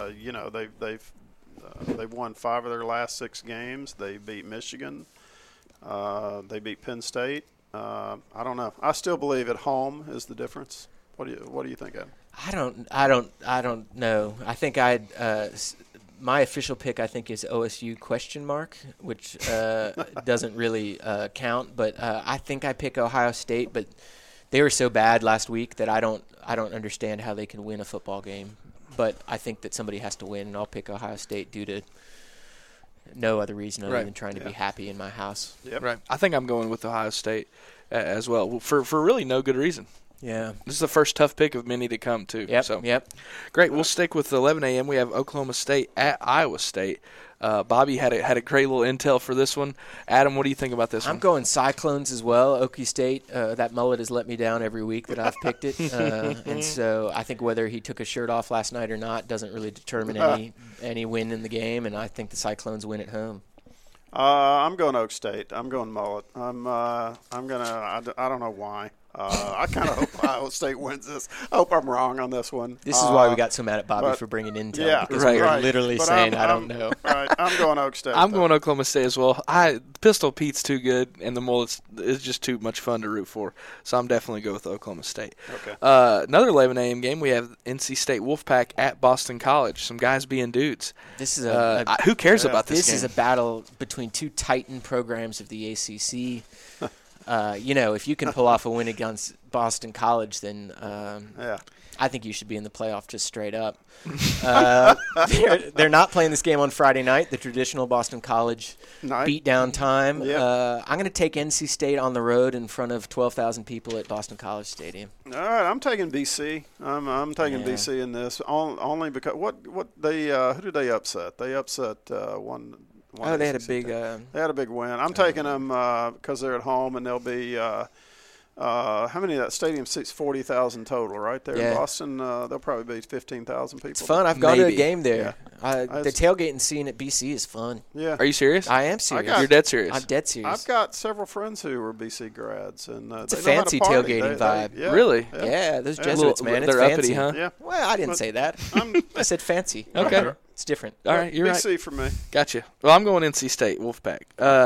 they've won 5 of their last 6 games. They beat Michigan. They beat Penn State. I don't know. I still believe at home is the difference. What do you think, Ed? I don't know. I think my official pick I think is OSU ? Which doesn't really count, but I think I pick Ohio State, but they were so bad last week that I don't understand how they can win a football game. But I think that somebody has to win, and I'll pick Ohio State due to no other reason other than trying to be happy in my house. Yep. Right. I think I'm going with Ohio State as well, for really no good reason. Yeah. This is the first tough pick of many to come, too. Yep. Great. We'll stick with 11 a.m. We have Oklahoma State at Iowa State. Bobby had a great little intel for this one. Adam, what do you think about this one? I'm going Cyclones as well. Okie State, that mullet has let me down every week that I've picked it. And so I think whether he took his shirt off last night or not doesn't really determine any win in the game, and I think the Cyclones win at home. I'm going Oak State. I'm going Mullet. I don't know why. I kind of hope Iowa State wins this. I hope I'm wrong on this one. This is why we got so mad at Bobby for bringing intel, because we were literally But saying, I don't know. Right, I'm going Oak State. I'm going Oklahoma State as well. Pistol Pete's too good, and the Mullets is just too much fun to root for. So I'm definitely going with Oklahoma State. Okay. Another 11 a.m. game, we have NC State Wolfpack at Boston College. Some guys being dudes. This is who cares about this game? This is a battle between two titan programs of the ACC. If you can pull off a win against Boston College, then I think you should be in the playoff just straight up. They're not playing this game on Friday night, the traditional Boston College beat-down time. Yep. I'm going to take NC State on the road in front of 12,000 people at Boston College Stadium. All right, I'm taking BC. I'm taking BC in this only because what they who did they upset? They upset one won they the had a ACC big. title. They had a big win. I'm taking them because they're at home, and they'll be. How many of that stadium seats? 40,000 total, right there in Boston. There'll probably be 15,000 people. It's fun. I've gone to a Maybe. game there. Yeah. The tailgating scene at BC is fun. Yeah. Are you serious? I am serious. got- You're dead serious. I'm dead serious. I've got several friends who are BC grads, and It's a they know how to fancy party. tailgating vibe. Yeah, Really? Yeah, those Yeah. Jesuits, man. It's They're fancy. uppity, huh? Yeah. Well, I didn't But say that. I said fancy. Okay. It's different. All right, you're right. BC for me. Gotcha. Well, I'm going NC State, Wolfpack.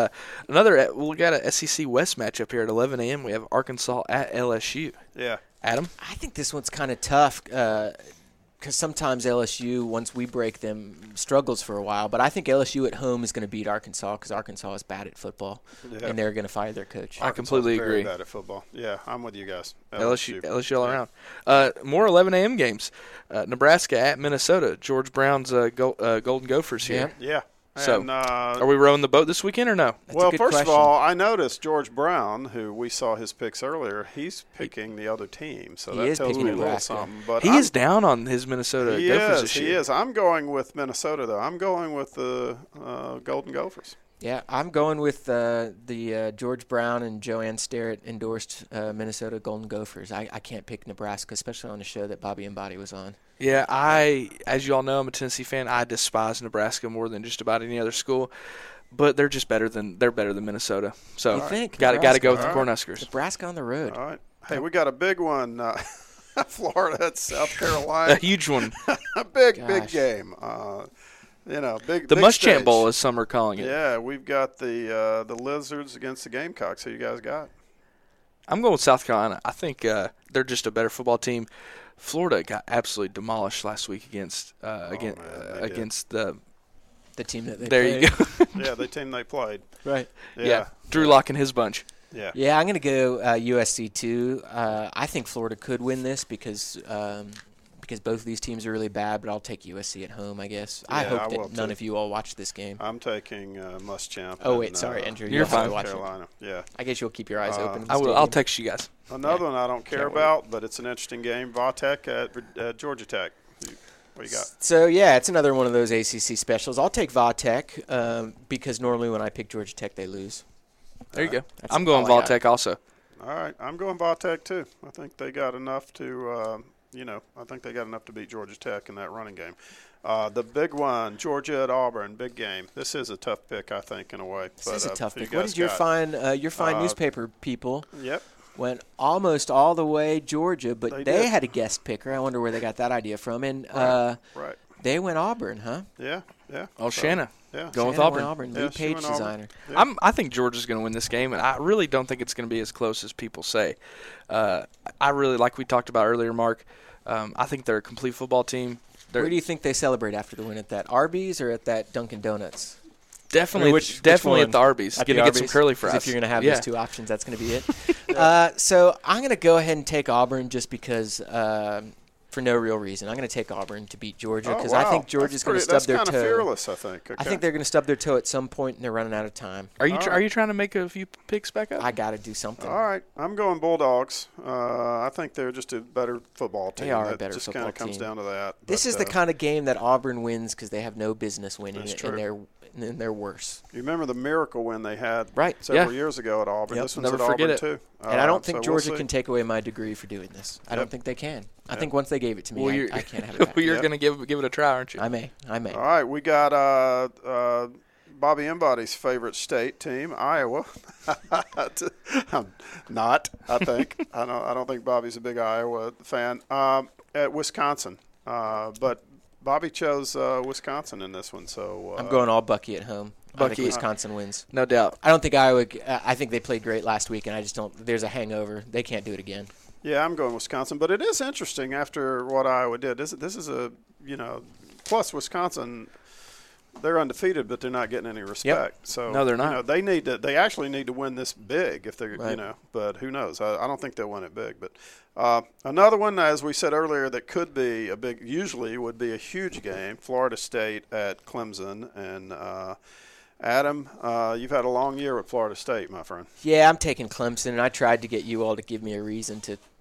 We got a SEC West matchup here at 11 a.m. We have Arkansas at LSU. Yeah. Adam? I think this one's kind of tough because sometimes LSU, once we break them, struggles for a while. But I think LSU at home is going to beat Arkansas because Arkansas is bad at football, Yeah. and they're going to fire their coach. I completely Arkansas is very agree. bad at football. Yeah, I'm with you guys. LSU all around. More 11 a.m. games. Nebraska at Minnesota. George Brown's Golden Gophers here. Yeah. So, And, are we rowing the boat this weekend or no? That's well, a good first question. of all, I noticed George Brown, who we saw his picks earlier, he's picking the other team. So He that is tells picking me a little Nebraska. something. But He I'm- is down on his Minnesota He Gophers is. this He year. is. I'm going with Minnesota, though. I'm going with the Golden Gophers. Yeah, I'm going with the George Brown and Joanne Sterrett endorsed Minnesota Golden Gophers. I can't pick Nebraska, especially on a show that Bobby Embody was on. Yeah, as you all know, I'm a Tennessee fan. I despise Nebraska more than just about any other school, but they're better than Minnesota. So You think? got to go with the All right. Cornhuskers. Nebraska on the road. All right. Hey, we got a big one. Florida at South A Carolina. huge one. A big Gosh. game. Big. The big Muschamp stage. Bowl, as some are calling it. Yeah, we've got the Lizards against the Gamecocks. Who you guys got? I'm going with South Carolina. I think they're just a better football team. Florida got absolutely demolished last week against man, they did. against the. The team that they There you played. go. Yeah, the team they played. Right. Yeah, Drew Lock and his bunch. Yeah. Yeah, I'm going to go USC too. I think Florida could win this because both of these teams are really bad, but I'll take USC at home, I guess. I Yeah, hope I will, that none too. of you all watch this game. I'm taking Muschamp. Oh, wait, and, sorry, Andrew. You're have to fine. watch it. Carolina. Yeah. I guess you'll keep your eyes open. in the I will. stadium. I'll text you guys. Another one I don't care Can't wait. about, but it's an interesting game. Vautech at Georgia Tech. What do you got? So, yeah, it's another one of those ACC specials. I'll take Vautech because normally when I pick Georgia Tech, they lose. There you go. That's I'm going all I got. Voltech also. All right, I'm going Vautech too. I think they got enough to, I think they got enough to beat Georgia Tech in that running game. The big one, Georgia at Auburn, big game. This is a tough pick, I think, in a way. This is a tough who you pick. What guys did your got? fine newspaper people Yep. went almost all the way Georgia, but They they did. had a guest picker. I wonder where they got that idea from. And Right. they went Auburn, huh? Yeah. Yeah. Oh, So, Shanna. Yeah. Going with Shannon went Auburn. Yeah, Lee she Page went Auburn. designer. Yeah. I think Georgia's going to win this game, and I really don't think it's going to be as close as people say. I really, like we talked about earlier, Mark, I think they're a complete football team. They're Where do you think they celebrate after the win? At that Arby's or at that Dunkin' Donuts? definitely Which definitely one? at the Arby's. At Going the to get some Arby's? curly 'Cause fries. If you're going to have Yeah. those two options, that's going to be it. So I'm going to go ahead and take Auburn just because for no real reason. I'm going to take Auburn to beat Georgia because I think Georgia's going to stub their toe. That's kind of fearless, I think. I think they're going to stub their toe at some point, and they're running out of time. Are you All are you trying to make a few picks back up? I got to do something. All right, I'm going Bulldogs. I think they're just a better football team. They are a That better just football kind of comes team. down to that. This But, is the kind of game that Auburn wins because they have no business winning That's it, true. and they're worse. You remember the miracle win they had Right. several years ago at Auburn. Yep. This one's Never at forget Auburn it. too. And I don't think so we'll Georgia see. can take away my degree for doing this. I don't think they can. I think once they gave it to me, Well, you're- I can't have it back. well, you're Yep. going to give it a try, aren't you? I may. All right, we got Bobby Embody's favorite state team, Iowa. Not, I think. I don't think Bobby's a big Iowa fan. At Wisconsin, but Bobby chose Wisconsin in this one, so I'm going all Bucky at home. I Bucky. think Wisconsin wins. No doubt. I don't think Iowa. I think they played great last week, and I just don't. There's a hangover. They can't do it again. Yeah, I'm going Wisconsin, but it is interesting after what Iowa did. This is a plus Wisconsin. They're undefeated, but they're not getting any respect. So No, they're not. They need to. They actually need to win this big if they're Right. But who knows? I don't think they'll win it big. But another one, as we said earlier, that could be a big. Usually would be a huge game. Florida State at Clemson, and Adam, you've had a long year with Florida State, my friend. Yeah, I'm taking Clemson, and I tried to get you all to give me a reason to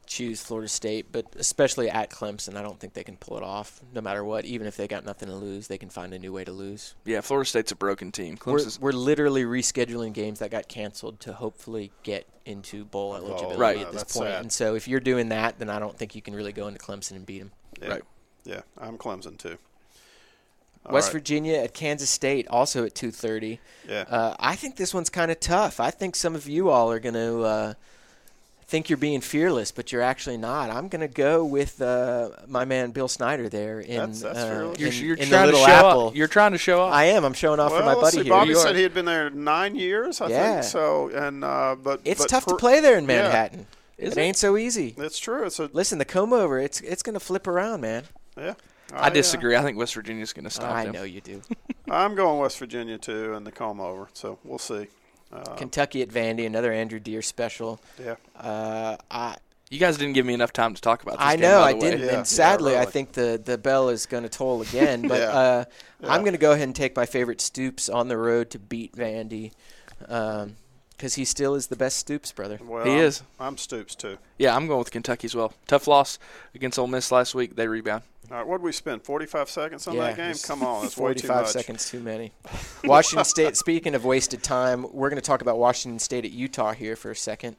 choose Florida State, but especially at Clemson, I don't think they can pull it off no matter what. Even if they got nothing to lose, they can find a new way to lose. Yeah, Florida State's a broken team. We're literally rescheduling games that got canceled to hopefully get into bowl eligibility at this point. Sad. And so if you're doing that, then I don't think you can really go into Clemson and beat them. Yeah. Right. Yeah, I'm Clemson too. West Virginia at Kansas State, also at 2:30. Yeah. I think this one's kind of tough. I think some of you all are going to think you're being fearless, but you're actually not. I'm going to go with my man Bill Snyder there in, That's fearless. You're in trying the to Little show Apple. off. You're trying to show off. I am. I'm showing off for my buddy here. Bobby said he had been there 9 years, I think so. And but it's tough to play there in Manhattan. Is it it? ain't so easy. It's true. Listen, the comb over, it's going to flip around, man. Yeah. I disagree. I think West Virginia's going to stop them. I know you do. I'm going West Virginia too, and the comb over. So we'll see. Kentucky at Vandy, another Andrew Deere special. Yeah. You guys didn't give me enough time to talk about this I game, know by I the way. didn't, Yeah, and sadly, really. I think the bell is going to toll again. But I'm going to go ahead and take my favorite Stoops on the road to beat Vandy, because he still is the best Stoops brother. Well, He is. I'm Stoops too. Yeah, I'm going with Kentucky as well. Tough loss against Ole Miss last week. They rebound. All right, what did we spend? 45 seconds on that game? it's Come on, that's way too much. 45 seconds too many. Washington State. Speaking of wasted time, we're going to talk about Washington State at Utah here for a second.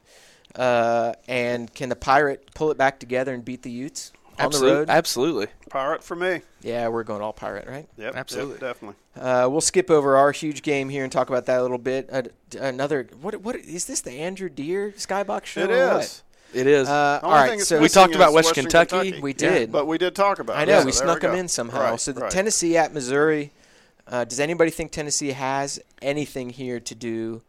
And can the Pirate pull it back together and beat the Utes on the road? Absolutely. Pirate for me. Yeah, we're going all Pirate, right? Yep, Absolutely. Yep, definitely. We'll skip over our huge game here and talk about that a little bit. Another what is this, the Andrew Deere Skybox show? It or is. It is. What? All Only right, thing it's so we missing talked about is Western Kentucky. We did. But we did talk about I it. know, So we there snuck go. them in somehow. Right, So the right. Tennessee at Missouri, does anybody think Tennessee has anything here to do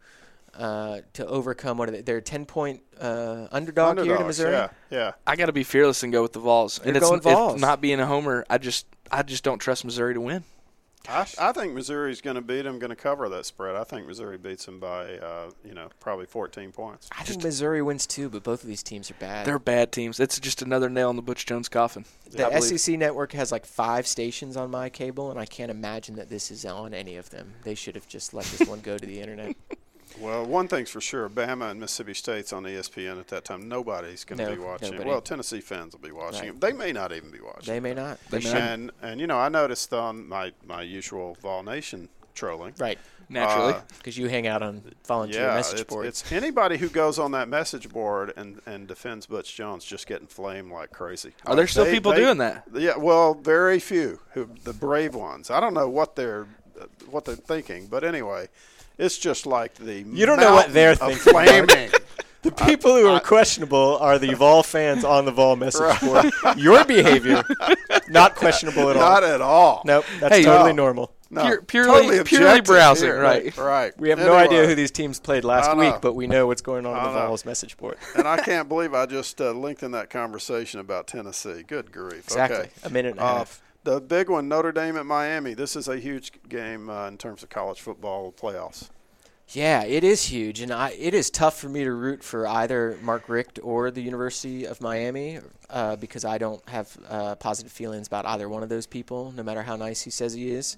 to overcome? What are they? They're a 10-point underdog here to Underdogs, Missouri? Yeah. I got to be fearless and go with the Vols. You're and going Vols. If not being a homer, I just don't trust Missouri to win. I think Missouri's going to beat them, going to cover that spread. I think Missouri beats them by, probably 14 points. I think Missouri wins too, but both of these teams are bad. They're bad teams. It's just another nail in the Butch Jones coffin. The SEC network has like 5 stations on my cable, and I can't imagine that this is on any of them. They should have just let this one go to the internet. Well, one thing's for sure, Bama and Mississippi State's on ESPN at that time. Nobody's going to be watching. Nobody. Well, Tennessee fans will be watching Right. it. They may not even be watching. They may not. They should. And I noticed on my usual Vol Nation trolling. Right. Naturally. Because you hang out on volunteer Yeah, message boards. it's anybody who goes on that message board and defends Butch Jones just getting flamed like crazy. Are there still people doing that? Yeah, well, very few. The brave ones. I don't know what they're thinking, but anyway, it's just like the You don't know what they're mountain of thinking. flaming. The people who are questionable are the Vol fans on the Vol message board. Your behavior, not questionable at all. Not at all. Nope, that's Hey, totally no. normal. No, Purely objective browsing, here. right. Right. We have no idea Anyway. who these teams played last I know. week, but we know what's going on in I the know. Vols message board. And I can't believe I just lengthened that conversation about Tennessee. Good grief. Exactly. Okay. A minute and a half. The big one, Notre Dame at Miami. This is a huge game in terms of college football playoffs. Yeah, it is huge, and it is tough for me to root for either Mark Richt or the University of Miami because I don't have positive feelings about either one of those people, no matter how nice he says he is.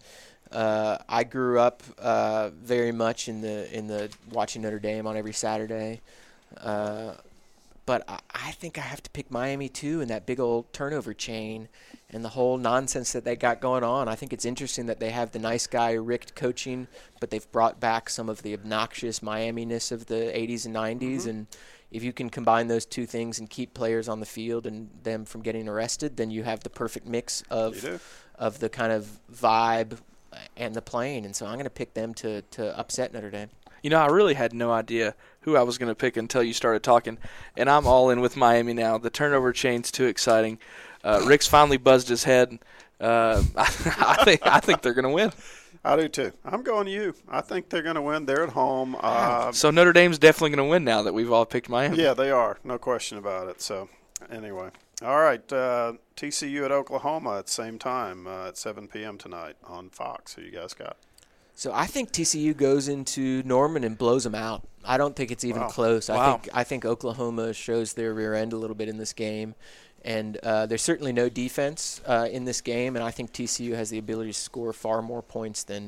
I grew up very much in the watching Notre Dame on every Saturday, but I think I have to pick Miami too, in that big old turnover chain and the whole nonsense that they got going on. I think it's interesting that they have the nice guy Richt coaching, but they've brought back some of the obnoxious Miami-ness of the 80s and 90s, and if you can combine those two things and keep players on the field and them from getting arrested, then you have the perfect mix of the kind of vibe and the playing, and so I'm going to pick them to upset Notre Dame. I really had no idea who I was going to pick until you started talking, and I'm all in with Miami now. The turnover chain's too exciting. Rick's finally buzzed his head. I think they're going to win. I do too. I'm going you. I think they're going to win. They're at home. So Notre Dame's definitely going to win now that we've all picked Miami. Yeah, they are. No question about it. So anyway. All right. TCU at Oklahoma at the same time at 7 p.m. tonight on Fox. Who you guys got? So I think TCU goes into Norman and blows them out. I don't think it's even close. Wow. I think Oklahoma shows their rear end a little bit in this game. And there's certainly no defense in this game, and I think TCU has the ability to score far more points than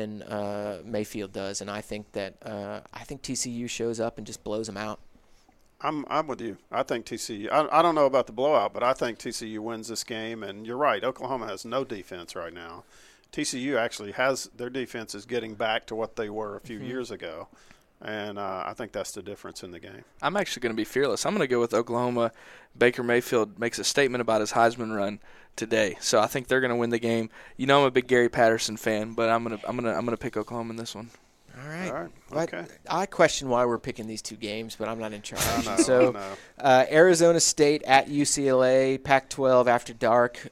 Mayfield does. And I think that TCU shows up and just blows them out. I'm with you. I think TCU. I don't know about the blowout, but I think TCU wins this game. And you're right. Oklahoma has no defense right now. TCU actually has their defense is getting back to what they were a few years ago, and I think that's the difference in the game. I'm actually going to be fearless. I'm going to go with Oklahoma. Baker Mayfield makes a statement about his Heisman run today, so I think they're going to win the game. You know, I'm a big Gary Patterson fan, but I'm gonna pick Oklahoma in this one. All right. Okay. I question why we're picking these two games, but I'm not in charge. I know, So, Arizona State at UCLA, Pac-12 after dark.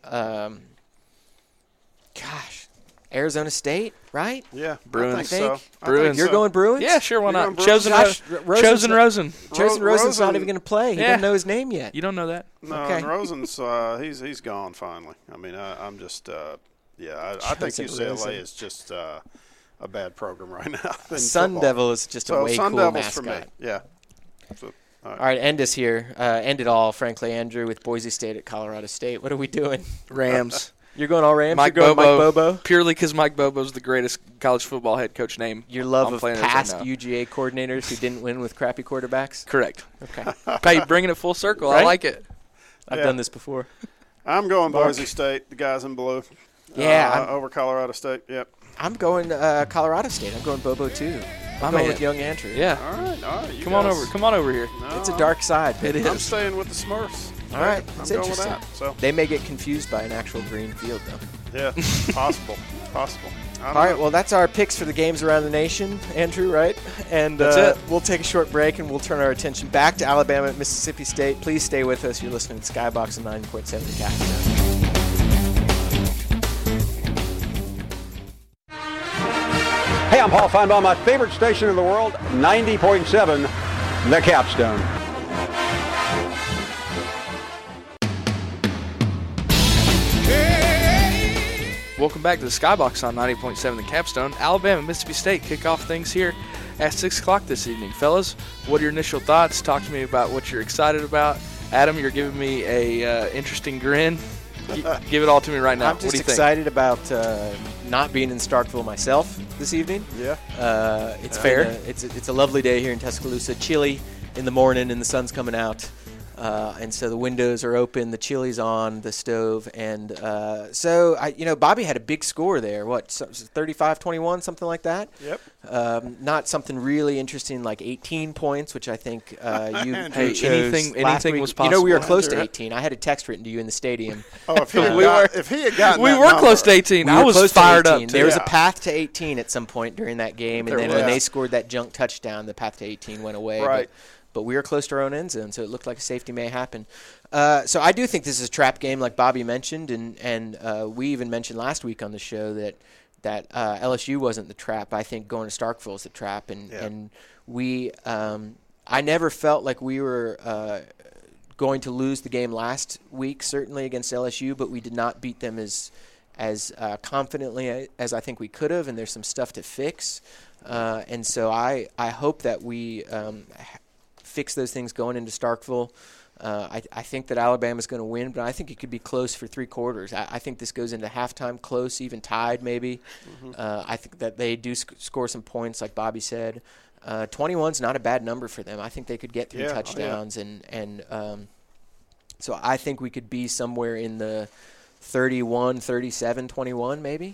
Arizona State, right? Yeah, Bruins. I think so. Bruins. You're going Bruins? Yeah, sure, why You're not? going Chosen Rosen. Rosen. Rosen's not even going to play. He doesn't know his name yet. You don't know that? No, Okay. and Rosen's he's gone finally. I mean, I'm just I think Chosen UCLA Rosen. is just a bad program right now. in Sun football. Devil is just a So way Sun cool Devils mascot. for me. Yeah. So, All right, end us here. End it all, frankly, Andrew, with Boise State at Colorado State. What are we doing? Rams. You're going all Rams? Mike You're going Bobo. Mike Bobo? Purely because Mike Bobo's the greatest college football head coach name. Your love on of planet Earth past right now. UGA coordinators who didn't win with crappy quarterbacks? Correct. Okay. Hey, bringing it full circle. I Right? like it. I've Yeah. done this before. I'm going Mark. Boise State. The guys in blue. Yeah, over Colorado State. Yep. I'm going Colorado State. I'm going Bobo, too. I'm going man. with young Andrew. Yeah. All right. You Come on guys- over. Come on over here. No, It's a dark side. It is. I'm staying with the Smurfs. All right. I'm It's going with interesting. that. So They may get confused by an actual green field, though. yeah, possible. I don't All right, know. well, that's our picks for the games around the nation, Andrew, right? And That's it. We'll take a short break, and we'll turn our attention back to Alabama at Mississippi State. Please stay with us. You're listening to Skybox on 9.7 The Capstone. Hey, I'm Paul Feinbaum. My favorite station in the world, 90.7 The Capstone. Welcome back to the Skybox on 90.7 The Capstone. Alabama, Mississippi State kick off things here at 6 o'clock this evening. Fellas, what are your initial thoughts? Talk to me about what you're excited about. Adam, you're giving me a interesting grin. Give it all to me right now. I'm What just do you think? excited about not being in Starkville myself this evening. Yeah. It's Fair. It's a lovely day here in Tuscaloosa. Chilly in the morning, and the sun's coming out. And so the windows are open, the chili's on the stove, and Bobby had a big score there. What, 35-21, something like that? Yep. Not something really interesting like 18 points, which I think you Hey, chose anything last week. was You know, we were possible. close to 18. I had a text written to you in the stadium. Oh, if he had, if he had gotten We that were number, close to 18. We I were was close to fired 18. up. There was a Yeah. path to 18 at some point during that game, and There then was. when they scored that junk touchdown, the path to 18 went away. Right. But we were close to our own end zone, so it looked like a safety may happen. So I do think this is a trap game, like Bobby mentioned, and we even mentioned last week on the show that LSU wasn't the trap. I think going to Starkville is the trap, and we I never felt like we were going to lose the game last week, certainly against LSU, but we did not beat them as confidently as I think we could have, and there's some stuff to fix. And so I hope that we fix those things going into Starkville. I think that Alabama's going to win, but I think it could be close for three quarters. I think this goes into halftime close, even tied maybe. I think that they do score some points, like Bobby said. 21's not a bad number for them. I think they could get three touchdowns, and so I think we could be somewhere in the 31, 37, 21 maybe.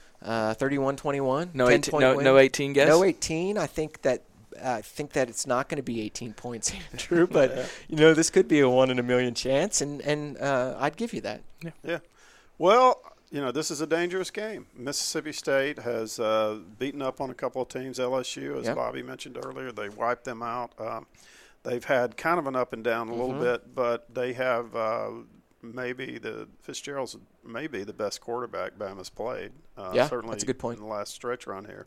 31-21. No 10-point 18, win. no 18 guess? No 18. I think that it's not going to be 18 points, Andrew. But this could be a 1 in a million chance, and I'd give you that. Yeah. Well, this is a dangerous game. Mississippi State has beaten up on a couple of teams. LSU, as Bobby mentioned earlier, they wiped them out. They've had kind of an up and down a little bit, but they have maybe Fitzgerald's maybe the best quarterback Bama's played. Certainly that's a good point. in the last stretch run here.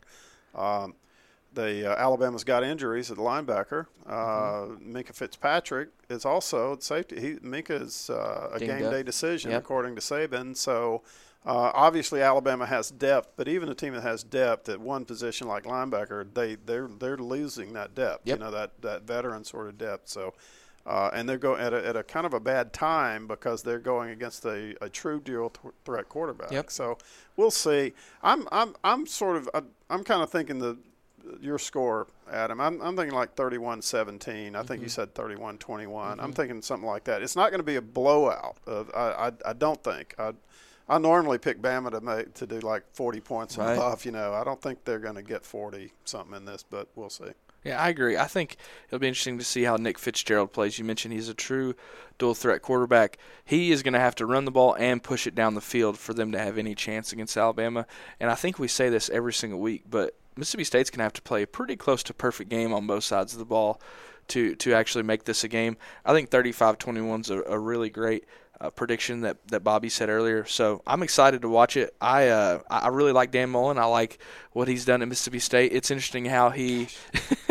Alabama's got injuries at the linebacker. Minka Fitzpatrick is also at safety. Minka is a game-day decision, according to Saban. So, obviously, Alabama has depth, but even a team that has depth at one position like linebacker, they're losing that depth. That veteran sort of depth. So, and they're going at a kind of a bad time because they're going against a true dual threat quarterback. So, we'll see. I'm kind of thinking your score, Adam. I'm thinking like 31-17. I think you said 31-21. I'm thinking something like that. It's not going to be a blowout. I don't think. I normally pick Bama to do like 40 points and above. I don't think they're going to get 40 something in this, but we'll see. Yeah, I agree. I think it'll be interesting to see how Nick Fitzgerald plays. You mentioned he's a true dual-threat quarterback. He is going to have to run the ball and push it down the field for them to have any chance against Alabama. And I think we say this every single week, but Mississippi State's going to have to play a pretty close to perfect game on both sides of the ball to actually make this a game. I think 35-21 is a really great prediction that Bobby said earlier. So I'm excited to watch it. I really like Dan Mullen. I like what he's done at Mississippi State. It's interesting how he –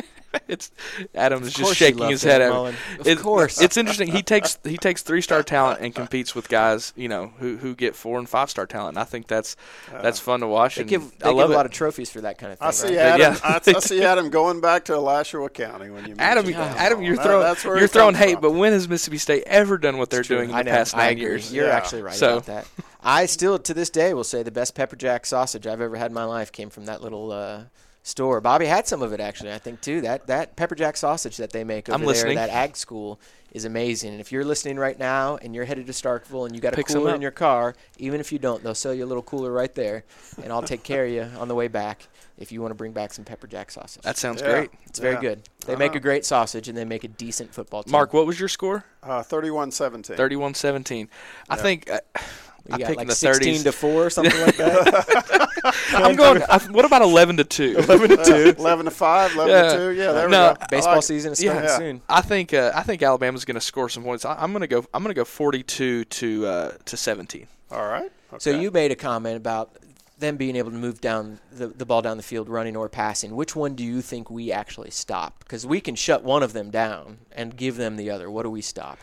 Adam is just shaking his head at me. Of course. It's interesting. He takes 3-star talent and competes with guys, who get 4- and 5-star talent. And I think that's fun to watch. They give a lot of trophies for that kind of thing. I see Adam going back to Alachua County when you Adam, you're throwing hate, but when has Mississippi State ever done what they're doing in the past 9 years? You're actually right about that. I still, to this day, will say the best pepper jack sausage I've ever had in my life came from that little store. Bobby had some of it, actually, I think, too. That pepper jack sausage that they make over there at that ag school is amazing. And if you're listening right now and you're headed to Starkville and you got a cooler in your car, even if you don't, they'll sell you a little cooler right there, and I'll take care of you on the way back if you want to bring back some pepper jack sausage. That sounds great. It's very good. They make a great sausage, and they make a decent football team. Mark, what was your score? 31-17. 31-17. I think I'm picking the 16-4 or something like that. I'm going. What about 11-2? 11-2. 11-5. 11-2. Yeah, there we go. Baseball season is starting soon. I think Alabama's going to score some points. I'm going to go 42 to 17. All right. Okay. So you made a comment about them being able to move down the ball down the field, running or passing. Which one do you think we actually stop? Because we can shut one of them down and give them the other. What do we stop?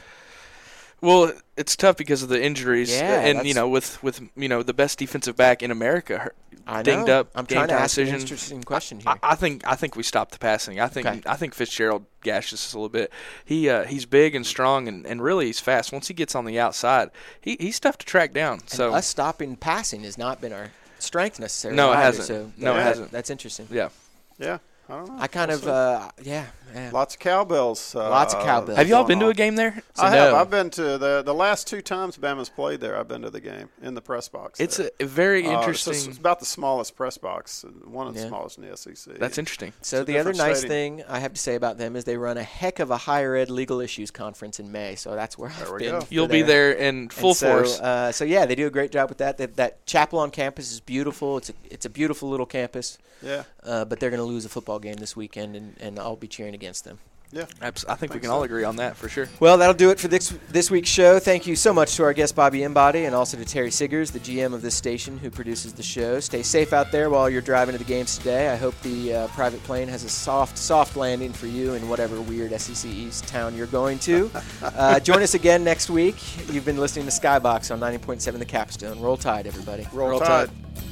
Well, it's tough because of the injuries, and with the best defensive back in America dinged up. I'm trying to ask an interesting question here. I think we stop the passing. I think Fitzgerald gashes us a little bit. He's big and strong and really he's fast. Once he gets on the outside, he's tough to track down. And so us stopping passing has not been our strength necessarily. No, it hasn't. So it hasn't. That's interesting. Yeah. I don't know. I kind of, Lots of cowbells. Lots of cowbells. Have y'all been to a game there? I have. I've been to the last 2 times Bama's played there. I've been to the game in the press box. It's a very interesting. It's about the smallest press box, one of the smallest in the SEC. That's interesting. So the other nice thing I have to say about them is they run a heck of a higher ed legal issues conference in May. So that's where I've been. You'll be there in full force. So yeah, they do a great job with that. That chapel on campus is beautiful. It's a beautiful little campus. Yeah. But they're going to lose a football game this weekend, and I'll be cheering against them. Yeah, I think we can all agree on that for sure. Well, that'll do it for this week's show. Thank you so much to our guest Bobby Embody and also to Terry Siggers, the GM of this station who produces the show. Stay safe out there while you're driving to the games today. I hope the private plane has a soft landing for you in whatever weird SEC East town you're going to. Join us again next week. You've been listening to Skybox on 90.7 The Capstone. Roll Tide, everybody. Roll Tide.